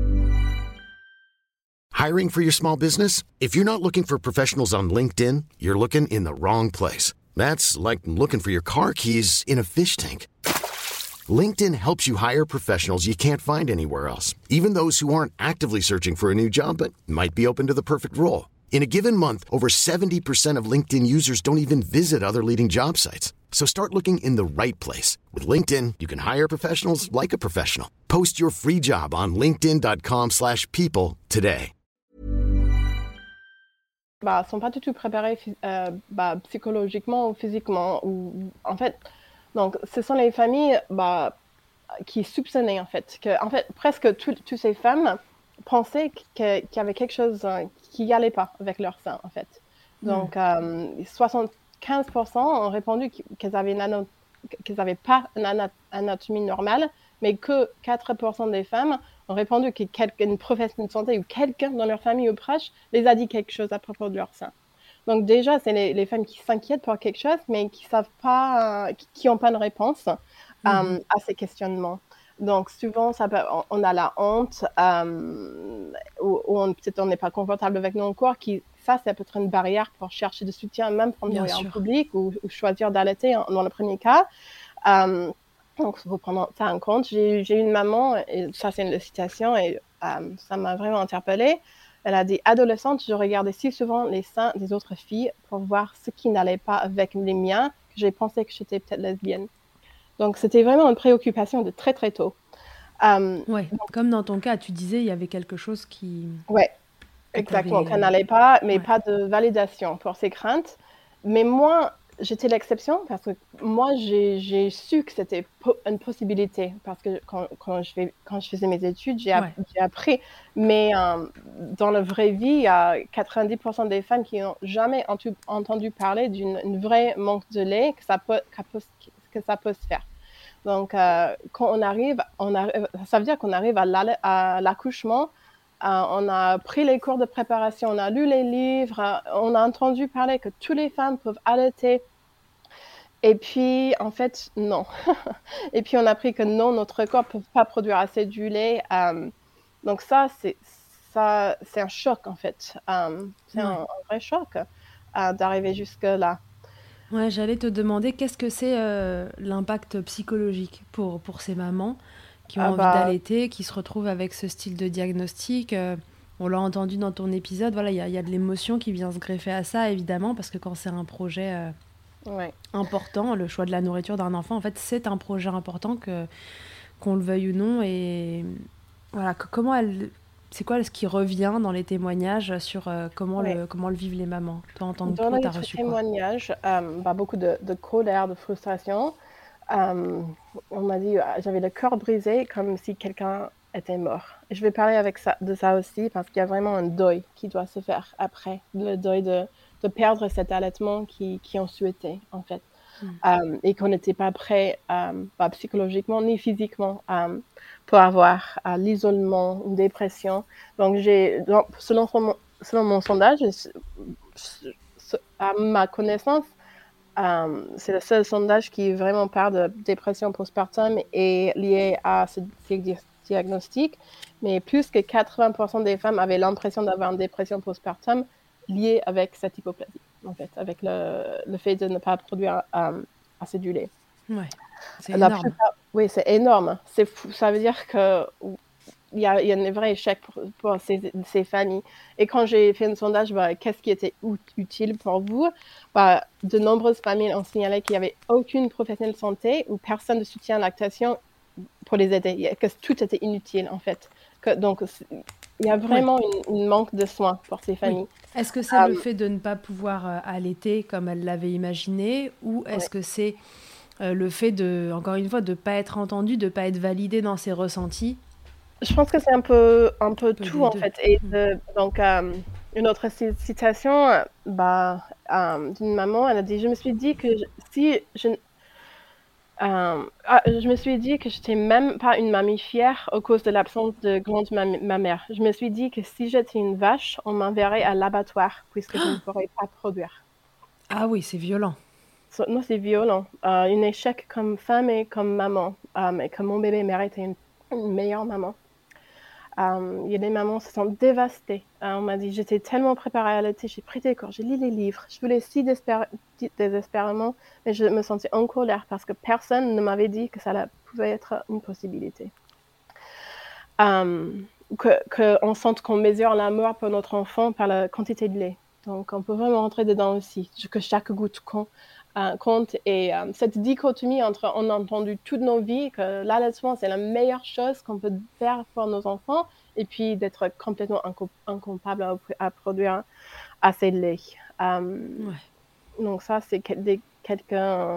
Hiring for your small business? If you're not looking for professionals on LinkedIn, you're looking in the wrong place. That's like looking for your car keys in a fish tank. LinkedIn helps you hire professionals you can't find anywhere else, even those who aren't actively searching for a new job but might be open to the perfect role. In a given month, over 70% of LinkedIn users don't even visit other leading job sites. So start looking in the right place. With LinkedIn, you can hire professionals like a professional. Post your free job on linkedin.com/people today. Sont pas du tout préparés psychologiquement ou physiquement. En fait, donc, ce sont les familles qui soupçonnaient, en fait, presque toutes ces femmes pensaient qu'il y avait quelque chose qui n'allait pas avec leur sein, en fait. Donc, 75% ont répondu qu'elles n'avaient pas une anatomie normale, mais que 4% des femmes ont répondu qu'une professionnelle de santé ou quelqu'un dans leur famille ou proche les a dit quelque chose à propos de leur sein. Donc déjà, c'est les femmes qui s'inquiètent pour quelque chose, mais qui savent pas, qui n'ont pas de réponse à ces questionnements. Donc souvent, on a la honte, ou peut-être on n'est pas confortable avec nos corps, ça peut être une barrière pour chercher du soutien, même pour nourrir en public ou choisir d'allaiter dans le premier cas. Donc, il faut prendre ça en compte. J'ai une maman, et ça c'est une citation, et ça m'a vraiment interpellée. Elle a dit « Adolescente, je regardais si souvent les seins des autres filles pour voir ce qui n'allait pas avec les miens, que j'ai pensé que j'étais peut-être lesbienne. » Donc, c'était vraiment une préoccupation de très, très tôt. Comme dans ton cas, tu disais, il y avait quelque chose qui... Oui, exactement, qui n'allait pas, mais pas de validation pour ces craintes. Mais moi, j'étais l'exception parce que moi, j'ai su que c'était une possibilité parce que quand je faisais mes études, j'ai appris. Mais dans la vraie vie, il y a 90% des femmes qui n'ont jamais entendu parler d'une vraie manque de lait que ça peut se faire. Donc, quand on arrive, ça veut dire qu'on arrive à l'accouchement. On a pris les cours de préparation, on a lu les livres, on a entendu parler que toutes les femmes peuvent allaiter. Et puis, en fait, non. Et puis, on a appris que non, notre corps ne peut pas produire assez du lait. Donc ça, c'est un choc, en fait. C'est un vrai choc d'arriver jusque-là. Ouais, j'allais te demander qu'est-ce que c'est l'impact psychologique pour ces mamans qui ont envie d'allaiter, qui se retrouvent avec ce style de diagnostic. On l'a entendu dans ton épisode, voilà, il y a de l'émotion qui vient se greffer à ça, évidemment, parce que quand c'est un projet important, le choix de la nourriture d'un enfant, en fait, c'est un projet important qu'on le veuille ou non. Et voilà, c'est quoi ce qui revient dans les témoignages sur comment le vivent les mamans ? Toi, en tant que pro, t'as reçu quoi ? Dans les témoignages, beaucoup de colère, de frustration. On m'a dit j'avais le cœur brisé comme si quelqu'un était mort. Et je vais parler de ça aussi parce qu'il y a vraiment un deuil qui doit se faire après, le deuil de perdre cet allaitement qui ont souhaité en fait, et qu'on n'était pas prêt psychologiquement ni physiquement pour avoir l'isolement, une dépression. Donc selon mon sondage, à ma connaissance, c'est le seul sondage qui vraiment parle de dépression postpartum et lié à ce diagnostic. Mais plus que 80% des femmes avaient l'impression d'avoir une dépression postpartum liée avec cette hypoplasie, en fait, avec le fait de ne pas produire assez du lait. Ouais, c'est énorme. Oui, c'est énorme. C'est fou. Ça veut dire que il y a un vrai échec pour ces familles. Et quand j'ai fait un sondage, qu'est-ce qui était utile pour vous ? De nombreuses familles ont signalé qu'il n'y avait aucune professionnelle de santé ou personne de soutien à la lactation pour les aider, que tout était inutile en fait. Donc, il y a vraiment une manque de soins pour ces familles. Oui. Est-ce que c'est le fait de ne pas pouvoir allaiter comme elle l'avait imaginé, ou est-ce que c'est le fait encore une fois, de ne pas être entendue, de ne pas être validée dans ses ressentis ? Je pense que c'est un peu Un peu tout, des en deux. fait. Et donc, une autre citation d'une maman, elle a dit, je me suis dit que je me suis dit que j'étais même pas une mamie fière à cause de l'absence de grande ma mère. Je me suis dit que si j'étais une vache, on m'enverrait à l'abattoir puisque je ne pourrais pas produire. Ah oui, c'est violent. Non, c'est violent. Un échec comme femme et comme maman. Et que mon bébé méritait une meilleure maman. Il y a des mamans qui se sont dévastées. On m'a dit, j'étais tellement préparée à allaiter, j'ai pris des cours, j'ai lu les livres, je voulais si désespérément, mais je me sentais en colère parce que personne ne m'avait dit que ça pouvait être une possibilité. Qu'on sente qu'on mesure l'amour pour notre enfant par la quantité de lait. Donc, on peut vraiment rentrer dedans aussi, que chaque goutte compte. Et cette dichotomie entre, on a entendu toutes nos vies que l'allaitement, c'est la meilleure chose qu'on peut faire pour nos enfants, et puis d'être complètement incapable à produire assez de lait. Ouais. Donc ça, c'est quelques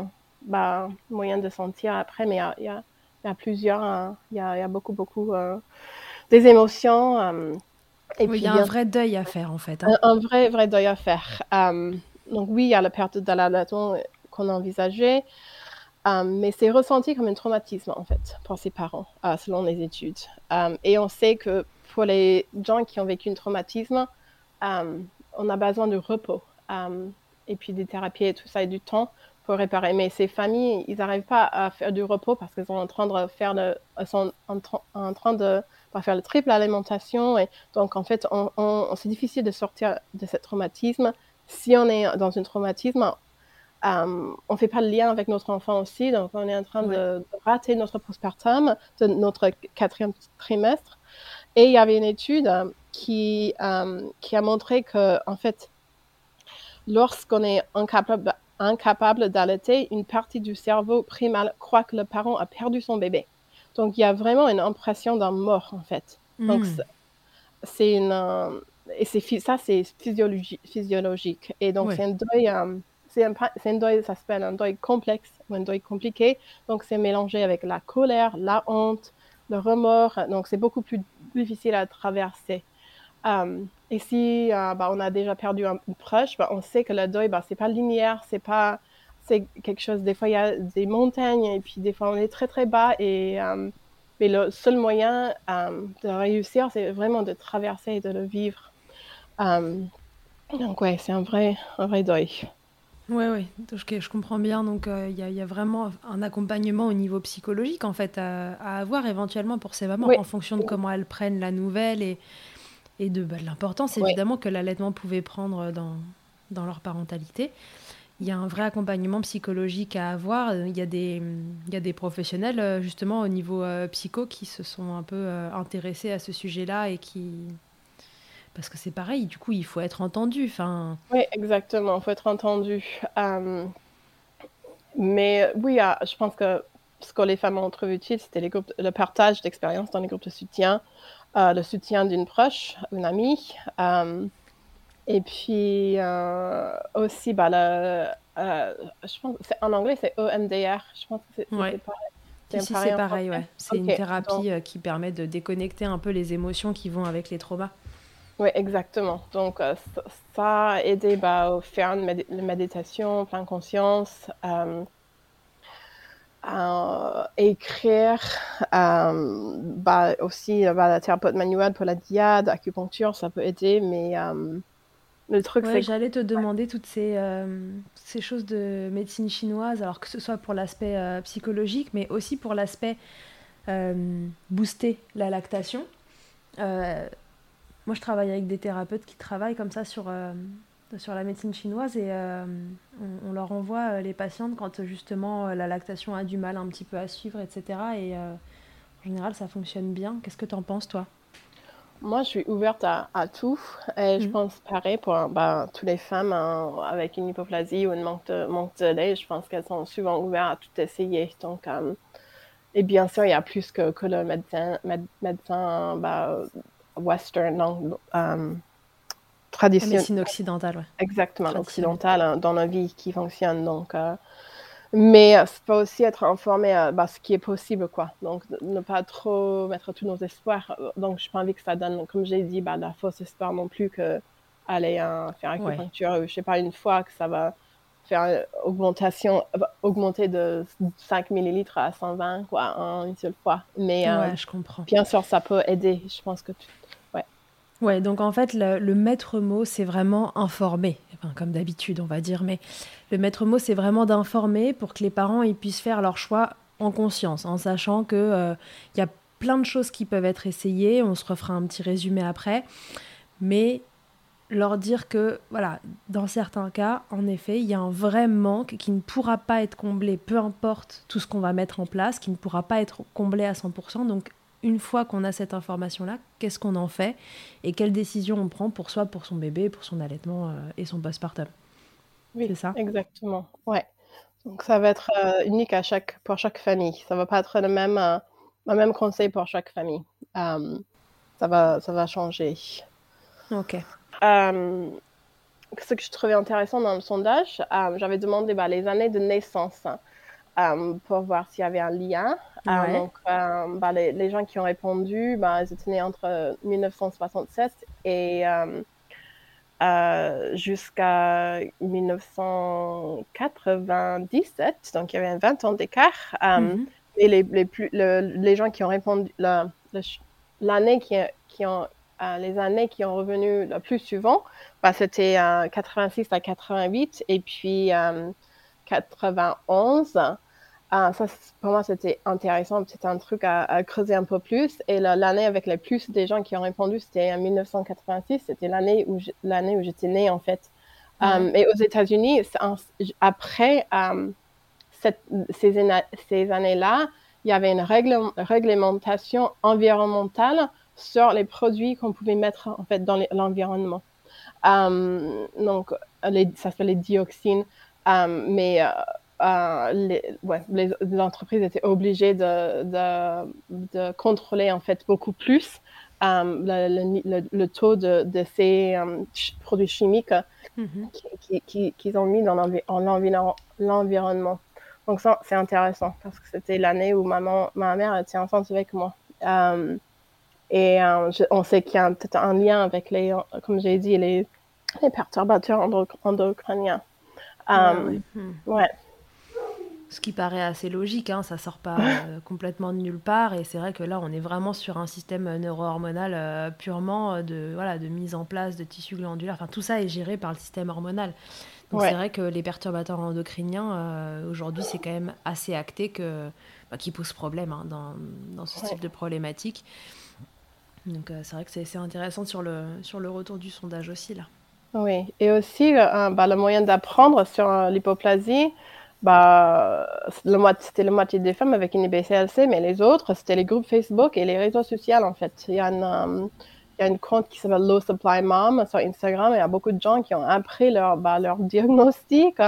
moyens de sentir après, mais il y a plusieurs, il y a beaucoup des émotions. Et Oui, il y puis a un bien vrai deuil à faire en fait, hein. un vrai deuil à faire. Donc oui, il y a la perte de l'allaitement qu'on a envisagée, mais c'est ressenti comme un traumatisme en fait pour ses parents, selon les études. Et on sait que pour les gens qui ont vécu un traumatisme, on a besoin de repos, et puis des thérapies et tout ça et du temps pour réparer. Mais ces familles, ils n'arrivent pas à faire du repos parce qu'ils sont en train de faire sont en train de faire le triple alimentation. Et donc, en fait, c'est difficile de sortir de ce traumatisme. Si on est dans un traumatisme, on ne fait pas le lien avec notre enfant aussi. Donc, on est en train Ouais. de rater notre postpartum, de notre 4e trimestre. Et il y avait une étude qui a montré que, en fait, lorsqu'on est incapable d'allaiter, une partie du cerveau primal croit que le parent a perdu son bébé. Donc, il y a vraiment une impression d'un mort, en fait. Donc, c'est une... et ça, c'est physiologique. Et donc, Ouais. c'est un deuil... c'est un deuil, ça s'appelle un deuil complexe ou un deuil compliqué. Donc, c'est mélangé avec la colère, la honte, le remords. Donc, c'est beaucoup plus difficile à traverser. Et si on a déjà perdu une proche, on sait que le deuil, c'est pas linéaire, c'est quelque chose, des fois il y a des montagnes et puis des fois on est très très bas mais le seul moyen de réussir, c'est vraiment de traverser et de le vivre. Donc ouais, c'est un vrai deuil. Ouais, ouais, je comprends bien. Donc, il y a vraiment un accompagnement au niveau psychologique, en fait, à avoir éventuellement pour ces mamans, Oui, en fonction de comment elles prennent la nouvelle et de l'importance, oui, évidemment, que l'allaitement pouvait prendre dans leur parentalité. Il y a un vrai accompagnement psychologique à avoir. Il y a des professionnels, justement, au niveau psycho, qui se sont un peu intéressés à ce sujet-là et qui... Parce que c'est pareil, du coup, il faut être entendu. Enfin, oui, exactement. Il faut être entendu. Mais oui, je pense que ce que les femmes ont trouvé utile, c'était le partage d'expériences dans les groupes de soutien, le soutien d'une proche, une amie, et puis aussi, je pense, en anglais, c'est EMDR. Je pense que ouais. c'est pareil. Si, C'est c'est pareil en pareil, français. ouais. C'est une Ok, donc, thérapie qui permet de déconnecter un peu les émotions qui vont avec les traumas. oui, exactement. Donc, ça a aidé à faire une méditation, plein conscience, écrire, aussi la thérapeute manuelle pour la diade, acupuncture, ça peut aider, mais le truc Ouais, c'est que j'allais te demander toutes ces choses de médecine chinoise, alors que ce soit pour l'aspect psychologique, mais aussi pour l'aspect booster la lactation. Euh, Moi, je travaille avec des thérapeutes qui travaillent comme ça sur la médecine chinoise et on leur envoie les patientes quand justement la lactation a du mal un petit peu à suivre, etc. Et en général, ça fonctionne bien. Qu'est-ce que t'en penses, toi? moi je suis ouverte à tout et je Mhm. pense pareil pour toutes les femmes avec une hypoplasie ou un manque de lait, je pense qu'elles sont souvent ouvertes à tout essayer. Donc, et bien sûr, il y a plus que le médecin western, non, La traditionnel, médecine occidentale, ouais. exactement Traditionnelle. occidental dans la vie qui fonctionne. Donc, Mais ça peut aussi être informé ce qui est possible, quoi. Donc, ne pas trop mettre tous nos espoirs. Donc, je n'ai pas envie que ça donne, comme j'ai dit, la fausse espoir non plus qu'aller faire Ouais. acupuncture, je ne sais pas, une fois que ça va faire augmenter de 5 millilitres à 120, quoi, en une seule fois. Mais Ouais, je comprends. bien sûr, ça peut aider. Je pense que ouais. Ouais, donc en fait, le maître mot, c'est vraiment informer. Enfin, comme d'habitude, on va dire, mais le maître mot, c'est vraiment d'informer pour que les parents ils puissent faire leur choix en conscience, en sachant que y a plein de choses qui peuvent être essayées. On se refera un petit résumé après, mais leur dire que, voilà, dans certains cas, en effet, il y a un vrai manque qui ne pourra pas être comblé, peu importe tout ce qu'on va mettre en place, qui ne pourra pas être comblé à 100%. Donc, une fois qu'on a cette information-là, qu'est-ce qu'on en fait et quelles décisions on prend pour soi, pour son bébé, pour son allaitement et son postpartum. Oui, C'est ça? exactement. Ouais. Donc, ça va être unique pour chaque famille. Ça ne va pas être le même conseil pour chaque famille. Ça va changer. Ok. Ce que je trouvais intéressant dans le sondage, j'avais demandé les années de naissance pour voir s'il y avait un lien. Ouais. Donc, les gens qui ont répondu, ils étaient nés entre 1967 et jusqu'à 1997, donc il y avait 20 ans d'écart. Mhm. Et les gens qui ont répondu, l'année les années qui ont revenu le plus souvent, c'était 86 à 88 et puis 91. Ça, pour moi, c'était intéressant. C'était un truc à creuser un peu plus. Et l'année avec le plus des gens qui ont répondu, c'était en 1986. C'était l'année où j'étais née, en fait. Ouais. Et aux États-Unis, après ces années-là, il y avait une réglementation environnementale sur les produits qu'on pouvait mettre, en fait, dans l'environnement. Donc, ça s'appelle les dioxines. Mais les entreprises étaient obligées de contrôler en fait beaucoup plus le taux de ces produits chimiques Mhm. qu'ils ont mis dans l'environnement. Donc ça, c'est intéressant parce que c'était l'année où ma mère était enceinte avec moi. Et on sait qu'il y a peut-être un lien avec comme j'ai dit, les perturbateurs endocriniens. Ouais, ouais. Ouais. Ce qui paraît assez logique, hein, ça sort pas complètement de nulle part. Et c'est vrai que là, on est vraiment sur un système neuro-hormonal purement de mise en place de tissus glandulaires. Enfin, tout ça est géré par le système hormonal. Donc c'est Ouais. vrai que les perturbateurs endocriniens, aujourd'hui, c'est quand même assez acté qu'ils posent problème dans ce type de problématique. Donc c'est vrai que c'est assez intéressant sur le retour du sondage aussi, là. Oui. Et aussi, le moyen d'apprendre sur l'hypoplasie, c'était la moitié des femmes avec une IBCLC, mais les autres, c'était les groupes Facebook et les réseaux sociaux, en fait. Il y a une compte qui s'appelle Low Supply Mom sur Instagram et il y a beaucoup de gens qui ont appris leur diagnostic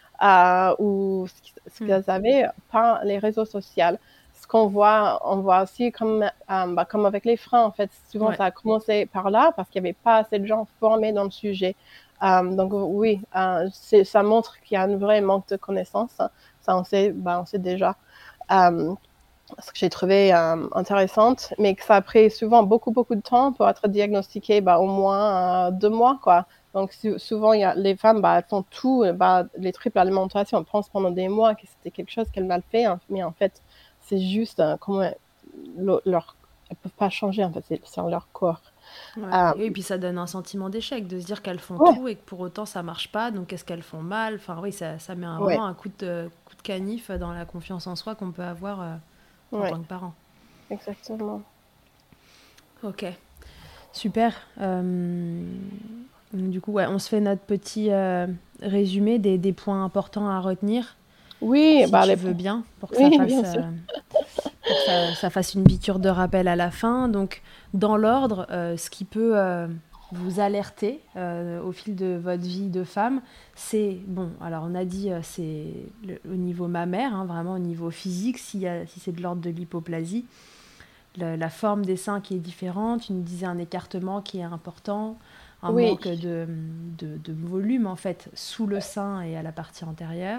ou ce qu'ils avaient par les réseaux sociaux. Ce qu'on voit, on voit aussi comme avec les freins, en fait. Souvent, Ouais. ça a commencé par là parce qu'il n'y avait pas assez de gens formés dans le sujet. Donc oui, ça montre qu'il y a un vrai manque de connaissances. Ça, on sait déjà. Ce que j'ai trouvé intéressante, mais que ça a pris souvent beaucoup, beaucoup de temps pour être diagnostiqué, au moins 2 mois, quoi. Donc souvent, les femmes, elles font tout, les triples alimentations, elles pensent pendant des mois que c'était quelque chose qu'elles mal fait, hein, mais en fait, c'est juste comment elles peuvent pas changer, en fait, c'est leur corps. Ouais. Euh, Et puis ça donne un sentiment d'échec, de se dire qu'elles font ouais, tout et que pour autant ça marche pas, donc qu'est-ce qu'elles font mal? Enfin oui, ça met ouais, vraiment un coup de canif dans la confiance en soi qu'on peut avoir en ouais, tant que parent. exactement. Ok, super. Du coup, ouais, on se fait notre petit résumé des points importants à retenir, Oui, si tu veux bien, pour que ça oui, fasse, bien sûr. ça fasse une piqûre de rappel à la fin. Donc, dans l'ordre, ce qui peut vous alerter au fil de votre vie de femme, c'est, bon, alors on a dit, c'est au niveau mammaire, hein, vraiment au niveau physique, si c'est de l'ordre de l'hypoplasie, la forme des seins qui est différente, tu nous disais un écartement qui est important, un Oui, manque de volume en fait sous le sein et à la partie antérieure.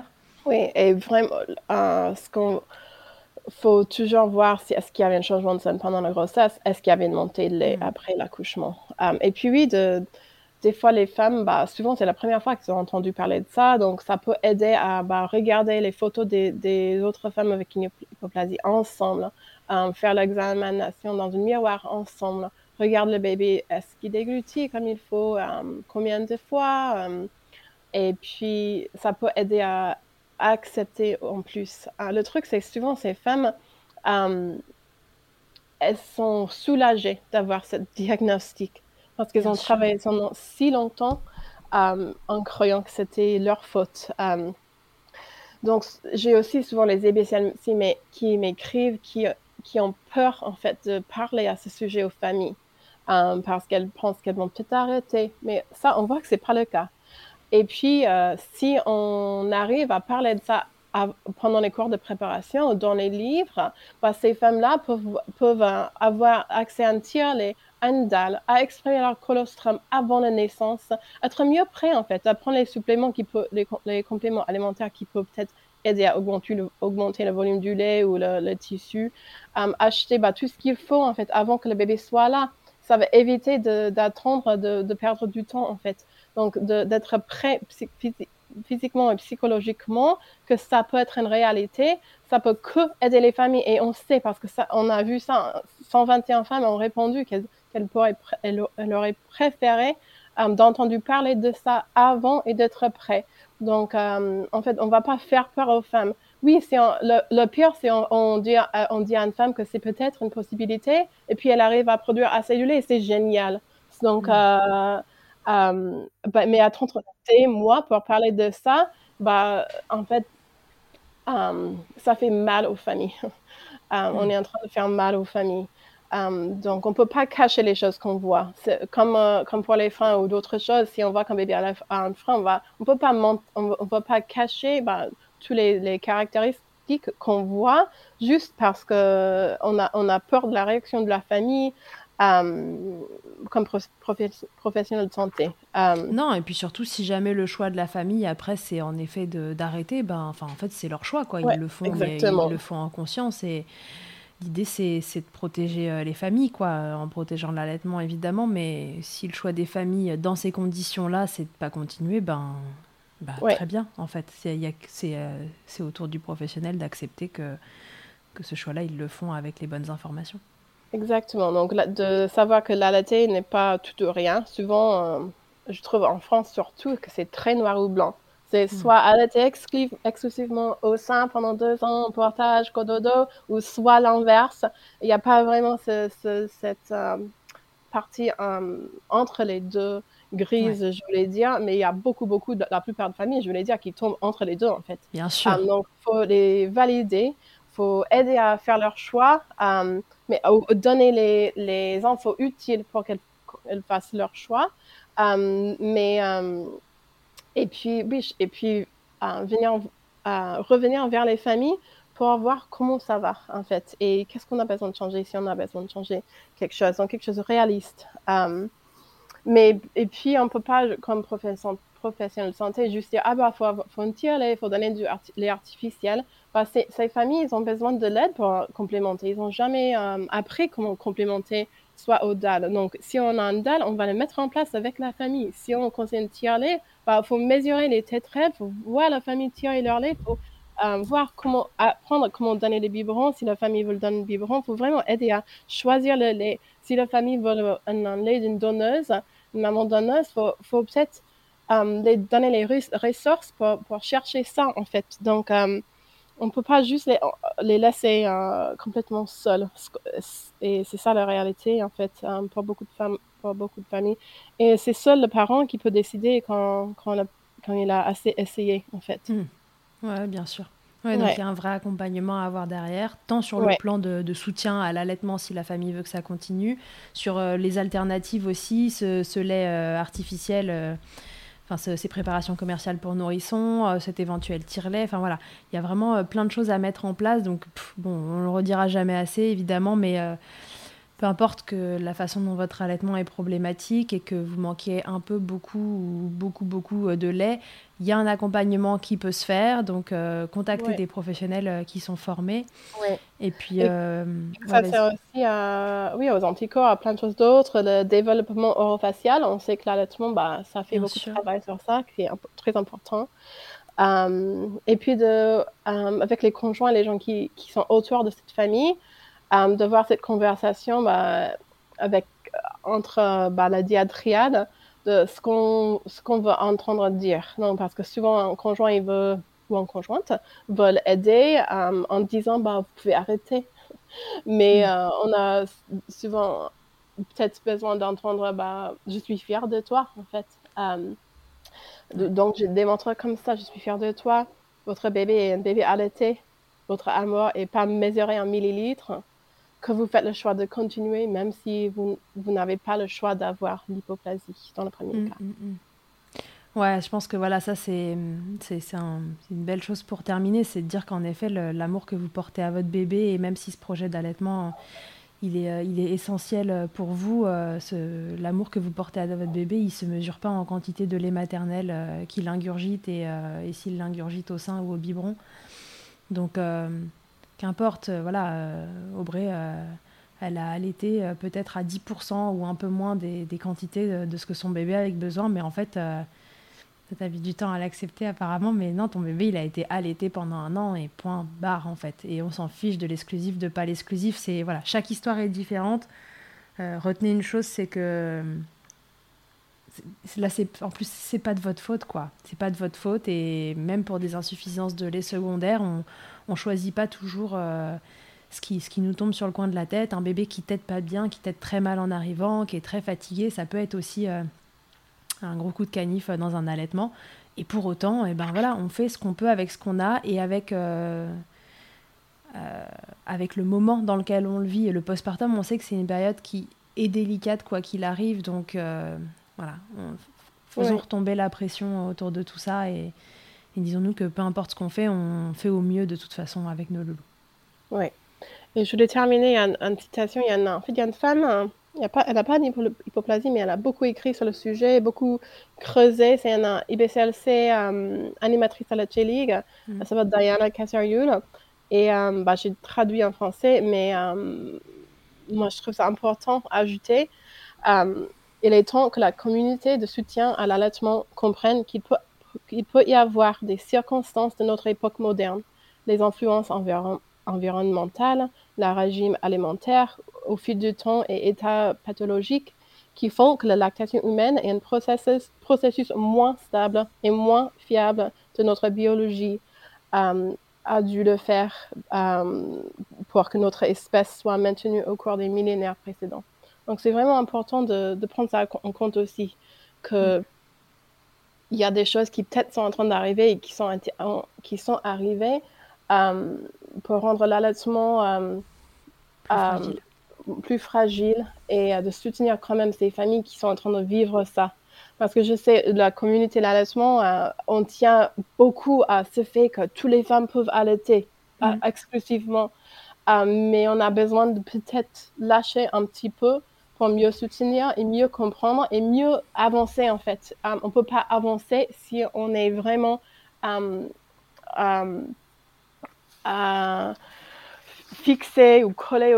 Oui, et vraiment, ce qu'on faut toujours voir si est-ce qu'il y avait un changement de sein pendant la grossesse, est-ce qu'il y avait une montée de lait après l'accouchement. Et puis oui, des fois les femmes, souvent c'est la première fois qu'elles ont entendu parler de ça, donc ça peut aider à regarder les photos des autres femmes avec une hypoplasie ensemble, faire l'examination dans un miroir ensemble, regarde le bébé, est-ce qu'il déglutit comme il faut, combien de fois, et puis ça peut aider à accepter en plus. Le truc, c'est que souvent ces femmes, euh, elles sont soulagées d'avoir ce diagnostic parce qu'elles Bien ont sûr. travaillé pendant si longtemps en croyant que c'était leur faute. Donc, j'ai aussi souvent les EBCL qui m'écrivent, qui ont peur, en fait, de parler à ce sujet aux familles parce qu'elles pensent qu'elles vont peut-être arrêter. Mais ça, on voit que ce n'est pas le cas. Et puis, si on arrive à parler de ça pendant les cours de préparation ou dans les livres, ces femmes-là peuvent avoir accès à un tiers-lait, à une dalle, à exprimer leur colostrum avant la naissance, être mieux prêts en fait, à prendre les suppléments les compléments alimentaires qui peuvent peut-être aider à augmenter le volume du lait ou le tissu, acheter tout ce qu'il faut en fait avant que le bébé soit là. Ça va éviter d'attendre, de perdre du temps en fait. Donc, d'être prêt physiquement et psychologiquement, que ça peut être une réalité, ça peut que aider les familles. Et on sait, parce que ça, on a vu ça, 121 femmes ont répondu qu'elles auraient préféré d'entendre parler de ça avant et d'être prêt. Donc, en fait, on ne va pas faire peur aux femmes. Oui, le pire, c'est on dit à une femme que c'est peut-être une possibilité, et puis elle arrive à produire assez de lait, et c'est génial. Donc, mais à t'entretenir, moi, pour parler de ça, en fait, ça fait mal aux familles. On est en train de faire mal aux familles. Donc, on ne peut pas cacher les choses qu'on voit. C'est comme pour les freins ou d'autres choses, si on voit qu'un bébé a un frein, on ne peut pas cacher tous les caractéristiques qu'on voit juste parce qu'on a peur de la réaction de la famille comme professionnel de santé. Non, et puis surtout, si jamais le choix de la famille, après, c'est en effet d'arrêter, en fait, c'est leur choix, quoi. Ils Ouais, le font, mais ils exactement. le font en conscience. Et l'idée, c'est de protéger les familles, quoi, en protégeant l'allaitement, évidemment. Mais si le choix des familles, dans ces conditions-là, c'est de pas continuer, Ouais. très bien, en fait. C'est autour du professionnel d'accepter que ce choix-là, ils le font avec les bonnes informations. Exactement. Donc, de savoir que l'allaiter n'est pas tout ou rien. Souvent, je trouve en France surtout que c'est très noir ou blanc. C'est soit allaiter exclusivement au sein pendant 2 ans, portage, cododo, ou soit l'inverse. Il n'y a pas vraiment cette partie entre les deux Ouais, grises, je voulais dire, mais il y a beaucoup, la plupart de familles, je voulais dire, qui tombent entre les deux, en fait. bien sûr. Donc, il faut les valider, il faut aider à faire leur choix, mais donner les infos utiles pour qu'elles fassent leur choix. Mais, et puis, oui, et puis revenir vers les familles pour voir comment ça va, en fait, et qu'est-ce qu'on a besoin de changer, si on a besoin de changer quelque chose, donc quelque chose de réaliste. Et puis, on ne peut pas, comme professionnel de santé, juste dire, faut un tirer, il faut donner du lait artificiel. Ces familles, ils ont besoin de l'aide pour complémenter. Ils n'ont jamais appris comment complémenter, soit au DAL. Donc, si on a un DAL, on va le mettre en place avec la famille. Si on conseille un tirer-lait, faut mesurer les tétrelles, il faut voir la famille tirer leur lait, il faut voir comment apprendre comment donner les biberons. Si la famille veut donner le biberon, il faut vraiment aider à choisir le lait. Si la famille veut un lait d'une donneuse, une maman donneuse, faut peut-être les donner les ressources pour chercher ça, en fait. Donc, on ne peut pas juste les laisser complètement seuls. Et c'est ça la réalité, en fait, pour beaucoup de femmes, pour beaucoup de familles. Et c'est seul le parent qui peut décider quand il a assez essayé, en fait. Ouais, bien sûr. Ouais, donc il Ouais, y a un vrai accompagnement à avoir derrière, tant sur le ouais, plan de soutien à l'allaitement si la famille veut que ça continue, sur les alternatives aussi, ce lait artificiel, ces préparations commerciales pour nourrissons, cet éventuel tire-lait, enfin voilà, il y a vraiment plein de choses à mettre en place, donc bon, on le redira jamais assez évidemment, mais peu importe que la façon dont votre allaitement est problématique et que vous manquiez un peu, beaucoup ou beaucoup de lait, il y a un accompagnement qui peut se faire. Donc, contactez Ouais, des professionnels qui sont formés. ouais. Et puis, Et que ouais, ça vas-y. sert aussi à, oui, aux anticorps, à plein de choses d'autres. Le développement orofacial, on sait que l'allaitement, bah, ça fait Bien beaucoup de sûr. travail sur ça, qui est très important. Et puis avec les conjoints, les gens qui sont autour de cette famille, de voir cette conversation avec, entre la diatriade de ce qu'on veut entendre dire. Non, parce que souvent, un conjoint, il veut, ou une conjointe, veulent aider en disant, vous pouvez arrêter. Mais Mm. on a souvent peut-être besoin d'entendre, je suis fière de toi, en fait. Ouais. Donc, je démontre comme ça, je suis fière de toi. Votre bébé est un bébé allaité. Votre amour n'est pas mesuré en millilitres. Que vous faites le choix de continuer, même si vous n'avez pas le choix d'avoir l'hypoplasie dans le premier Mm, cas. mm, mm. Ouais, je pense que voilà, ça c'est une belle chose pour terminer, c'est de dire qu'en effet, l'amour que vous portez à votre bébé, et même si ce projet d'allaitement, il est essentiel pour vous, l'amour que vous portez à votre bébé, il ne se mesure pas en quantité de lait maternel qu'il ingurgite et s'il l'ingurgite au sein ou au biberon. Donc, qu'importe, voilà, Aubrey, elle a allaité peut-être à 10% ou un peu moins des quantités de ce que son bébé a besoin, mais en fait, tu as mis du temps à l'accepter apparemment, mais non, ton bébé, il a été allaité pendant 1 an et point barre en fait. Et on s'en fiche de l'exclusif, de pas l'exclusif. C'est voilà, chaque histoire est différente. Retenez une chose, c'est que là, en plus, c'est pas de votre faute quoi. C'est pas de votre faute et même pour des insuffisances de lait secondaire, on choisit pas toujours ce qui nous tombe sur le coin de la tête. Un bébé qui tète pas bien, qui tète très mal en arrivant, qui est très fatigué, ça peut être aussi un gros coup de canif dans un allaitement. Et pour autant, eh ben voilà, on fait ce qu'on peut avec ce qu'on a et avec le moment dans lequel on le vit. Et le postpartum, on sait que c'est une période qui est délicate quoi qu'il arrive. Donc voilà, faisons Oui, retomber la pression autour de tout ça et disons-nous que peu importe ce qu'on fait, on fait au mieux de toute façon avec nos loulous. oui. Et je voulais terminer, il y a une citation, en fait, il y a une femme, elle n'a pas d'hypoplasie, mais elle a beaucoup écrit sur le sujet, beaucoup creusé. C'est une IBCLC animatrice à la J-League. Mm. Elle s'appelle Diana Casariul. Et j'ai traduit en français, mais moi, je trouve ça important à ajouter. Il est temps que la communauté de soutien à l'allaitement comprenne qu'il peut y avoir des circonstances de notre époque moderne, les influences environnementales, le régime alimentaire au fil du temps et états pathologiques qui font que la lactation humaine est un processus moins stable et moins fiable de notre biologie a dû le faire pour que notre espèce soit maintenue au cours des millénaires précédents. Donc, c'est vraiment important de prendre ça en compte aussi, Mm. qu'il y a des choses qui peut-être sont en train d'arriver et qui sont arrivées euh, pour rendre l'allaitement Plus euh, fragile. plus fragile et de soutenir quand même ces familles qui sont en train de vivre ça. Parce que je sais, la communauté de l'allaitement, on tient beaucoup à ce fait que toutes les femmes peuvent allaiter Mm. exclusivement. Mais on a besoin de peut-être lâcher un petit peu pour mieux soutenir et mieux comprendre et mieux avancer en fait. On ne peut pas avancer si on est vraiment euh, euh, euh, fixé ou collé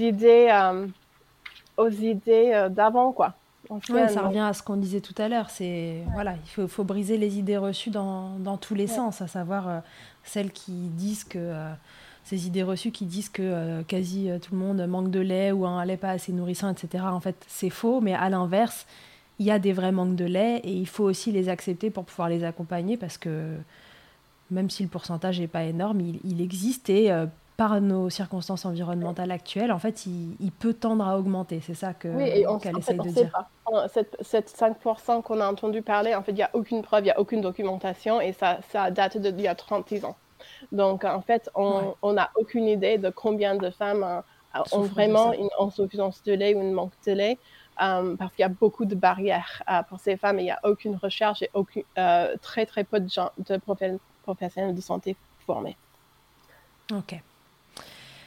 aux idées d'avant, quoi, Ouais, ça anciennes. Donc, revient à ce qu'on disait tout à l'heure. C'est voilà, faut briser les idées reçues dans tous les ouais, sens, à savoir celles qui disent que ces idées reçues qui disent que quasi tout le monde manque de lait ou un lait pas assez nourrissant, etc. En fait, c'est faux, mais à l'inverse, il y a des vrais manques de lait et il faut aussi les accepter pour pouvoir les accompagner parce que même si le pourcentage n'est pas énorme, il existe et par nos circonstances environnementales actuelles, en fait, il peut tendre à augmenter. C'est ça oui, et qu'elle en fait, essaye on de ne sait dire. pas. Cette 5% qu'on a entendu parler, en fait, il n'y a aucune preuve, il n'y a aucune documentation et ça date d'il y a 36 ans. Donc, en fait, Ouais, on n'a aucune idée de combien de femmes ont souffre de vraiment ça. une insuffisance de lait ou un manque de lait, parce qu'il y a beaucoup de barrières pour ces femmes et il n'y a aucune recherche et très, très peu de professionnels de santé formés. Ok.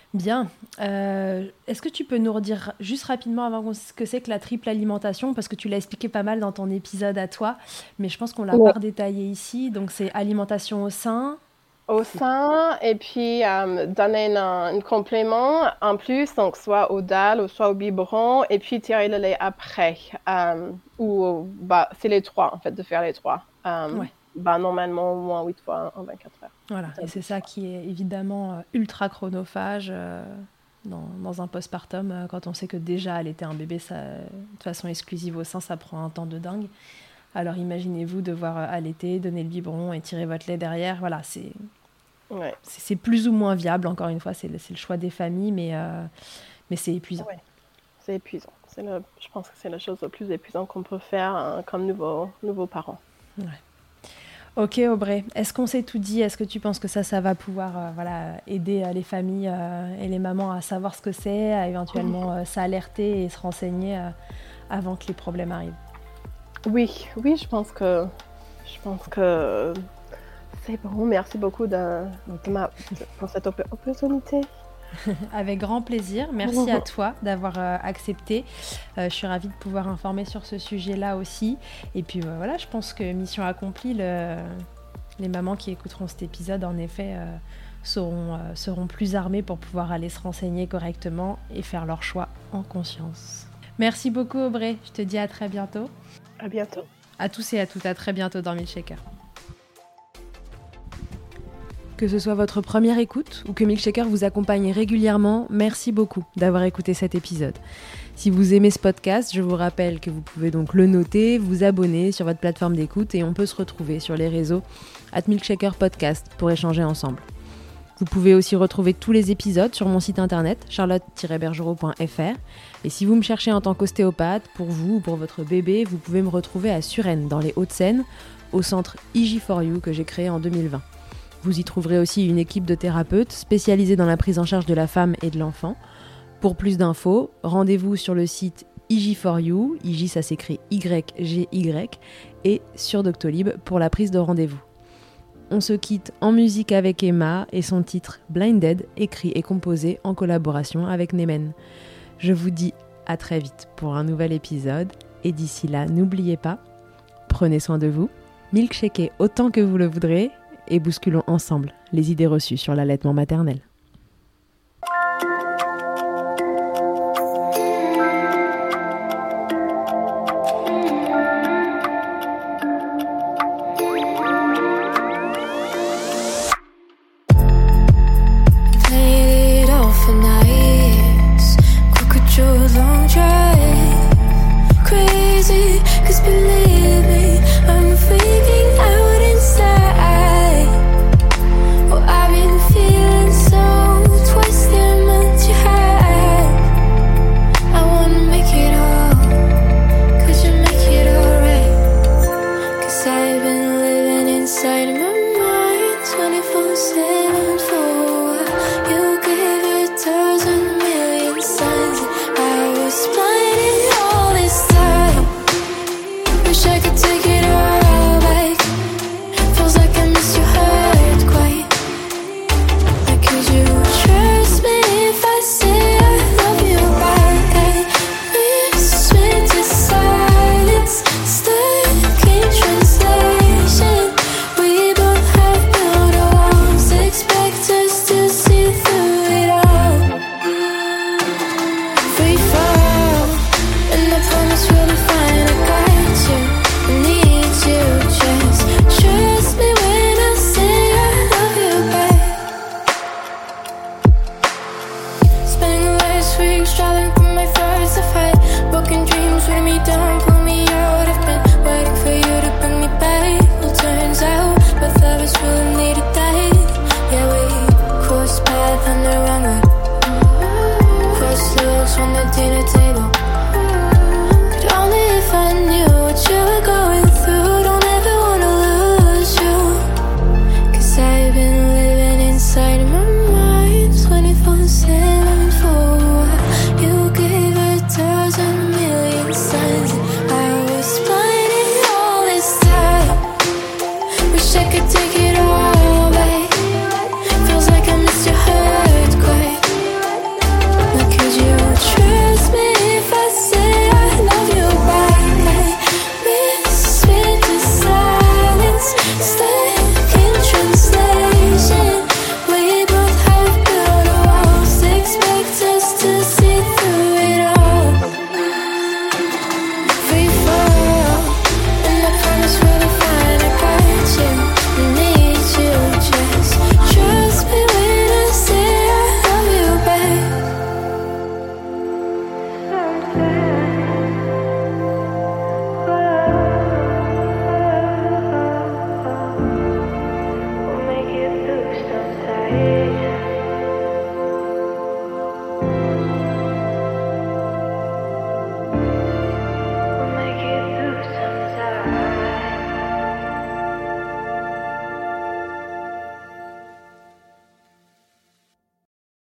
Bien. Est-ce que tu peux nous redire juste rapidement avant ce que c'est que la triple alimentation, parce que tu l'as expliqué pas mal dans ton épisode à toi, mais je pense qu'on l'a pas redétaillé ici. Donc c'est alimentation au sein. Au sein, et puis donner un complément en plus, donc soit au dalle ou soit au biberon, et puis tirer le lait après. C'est les trois, en fait, de faire les trois. Normalement, au moins 8 fois en 24 heures. Voilà, et c'est ça qui est évidemment ultra chronophage dans un postpartum, quand on sait que déjà allaiter un bébé de façon exclusive au sein, ça prend un temps de dingue. Alors imaginez-vous devoir allaiter, donner le biberon et tirer votre lait derrière. Voilà, c'est plus ou moins viable. Encore une fois, c'est le choix des familles, mais c'est épuisant. Ouais, c'est épuisant. Je pense que c'est la chose la plus épuisante qu'on peut faire comme nouveau parent. Ouais. Ok Aubrey, est-ce qu'on s'est tout dit? Est-ce que tu penses que ça va pouvoir aider les familles et les mamans à savoir ce que c'est, à éventuellement s'alerter et se renseigner avant que les problèmes arrivent? Oui, je pense que c'est bon. Merci beaucoup pour cette opportunité. Avec grand plaisir. Merci à toi d'avoir accepté. Je suis ravie de pouvoir informer sur ce sujet-là aussi. Et puis voilà, je pense que mission accomplie. Les mamans qui écouteront cet épisode, en effet, seront plus armées pour pouvoir aller se renseigner correctement et faire leur choix en conscience. Merci beaucoup Aubrey. Je te dis à très bientôt. À bientôt. À tous et à toutes, à très bientôt dans Milkshaker. Que ce soit votre première écoute ou que Milkshaker vous accompagne régulièrement, merci beaucoup d'avoir écouté cet épisode. Si vous aimez ce podcast, je vous rappelle que vous pouvez donc le noter, vous abonner sur votre plateforme d'écoute et on peut se retrouver sur les réseaux @milkshakerpodcast pour échanger ensemble. Vous pouvez aussi retrouver tous les épisodes sur mon site internet charlotte-bergerot.fr et si vous me cherchez en tant qu'ostéopathe, pour vous ou pour votre bébé, vous pouvez me retrouver à Suresnes dans les Hauts-de-Seine, au centre IG4U que j'ai créé en 2020. Vous y trouverez aussi une équipe de thérapeutes spécialisés dans la prise en charge de la femme et de l'enfant. Pour plus d'infos, rendez-vous sur le site IG4U, IG ça s'écrit YGY, et sur Doctolib pour la prise de rendez-vous. On se quitte en musique avec Emma et son titre Blinded, écrit et composé en collaboration avec Nemen. Je vous dis à très vite pour un nouvel épisode, et d'ici là, n'oubliez pas, prenez soin de vous, milkshakez autant que vous le voudrez, et bousculons ensemble les idées reçues sur l'allaitement maternel. Dinner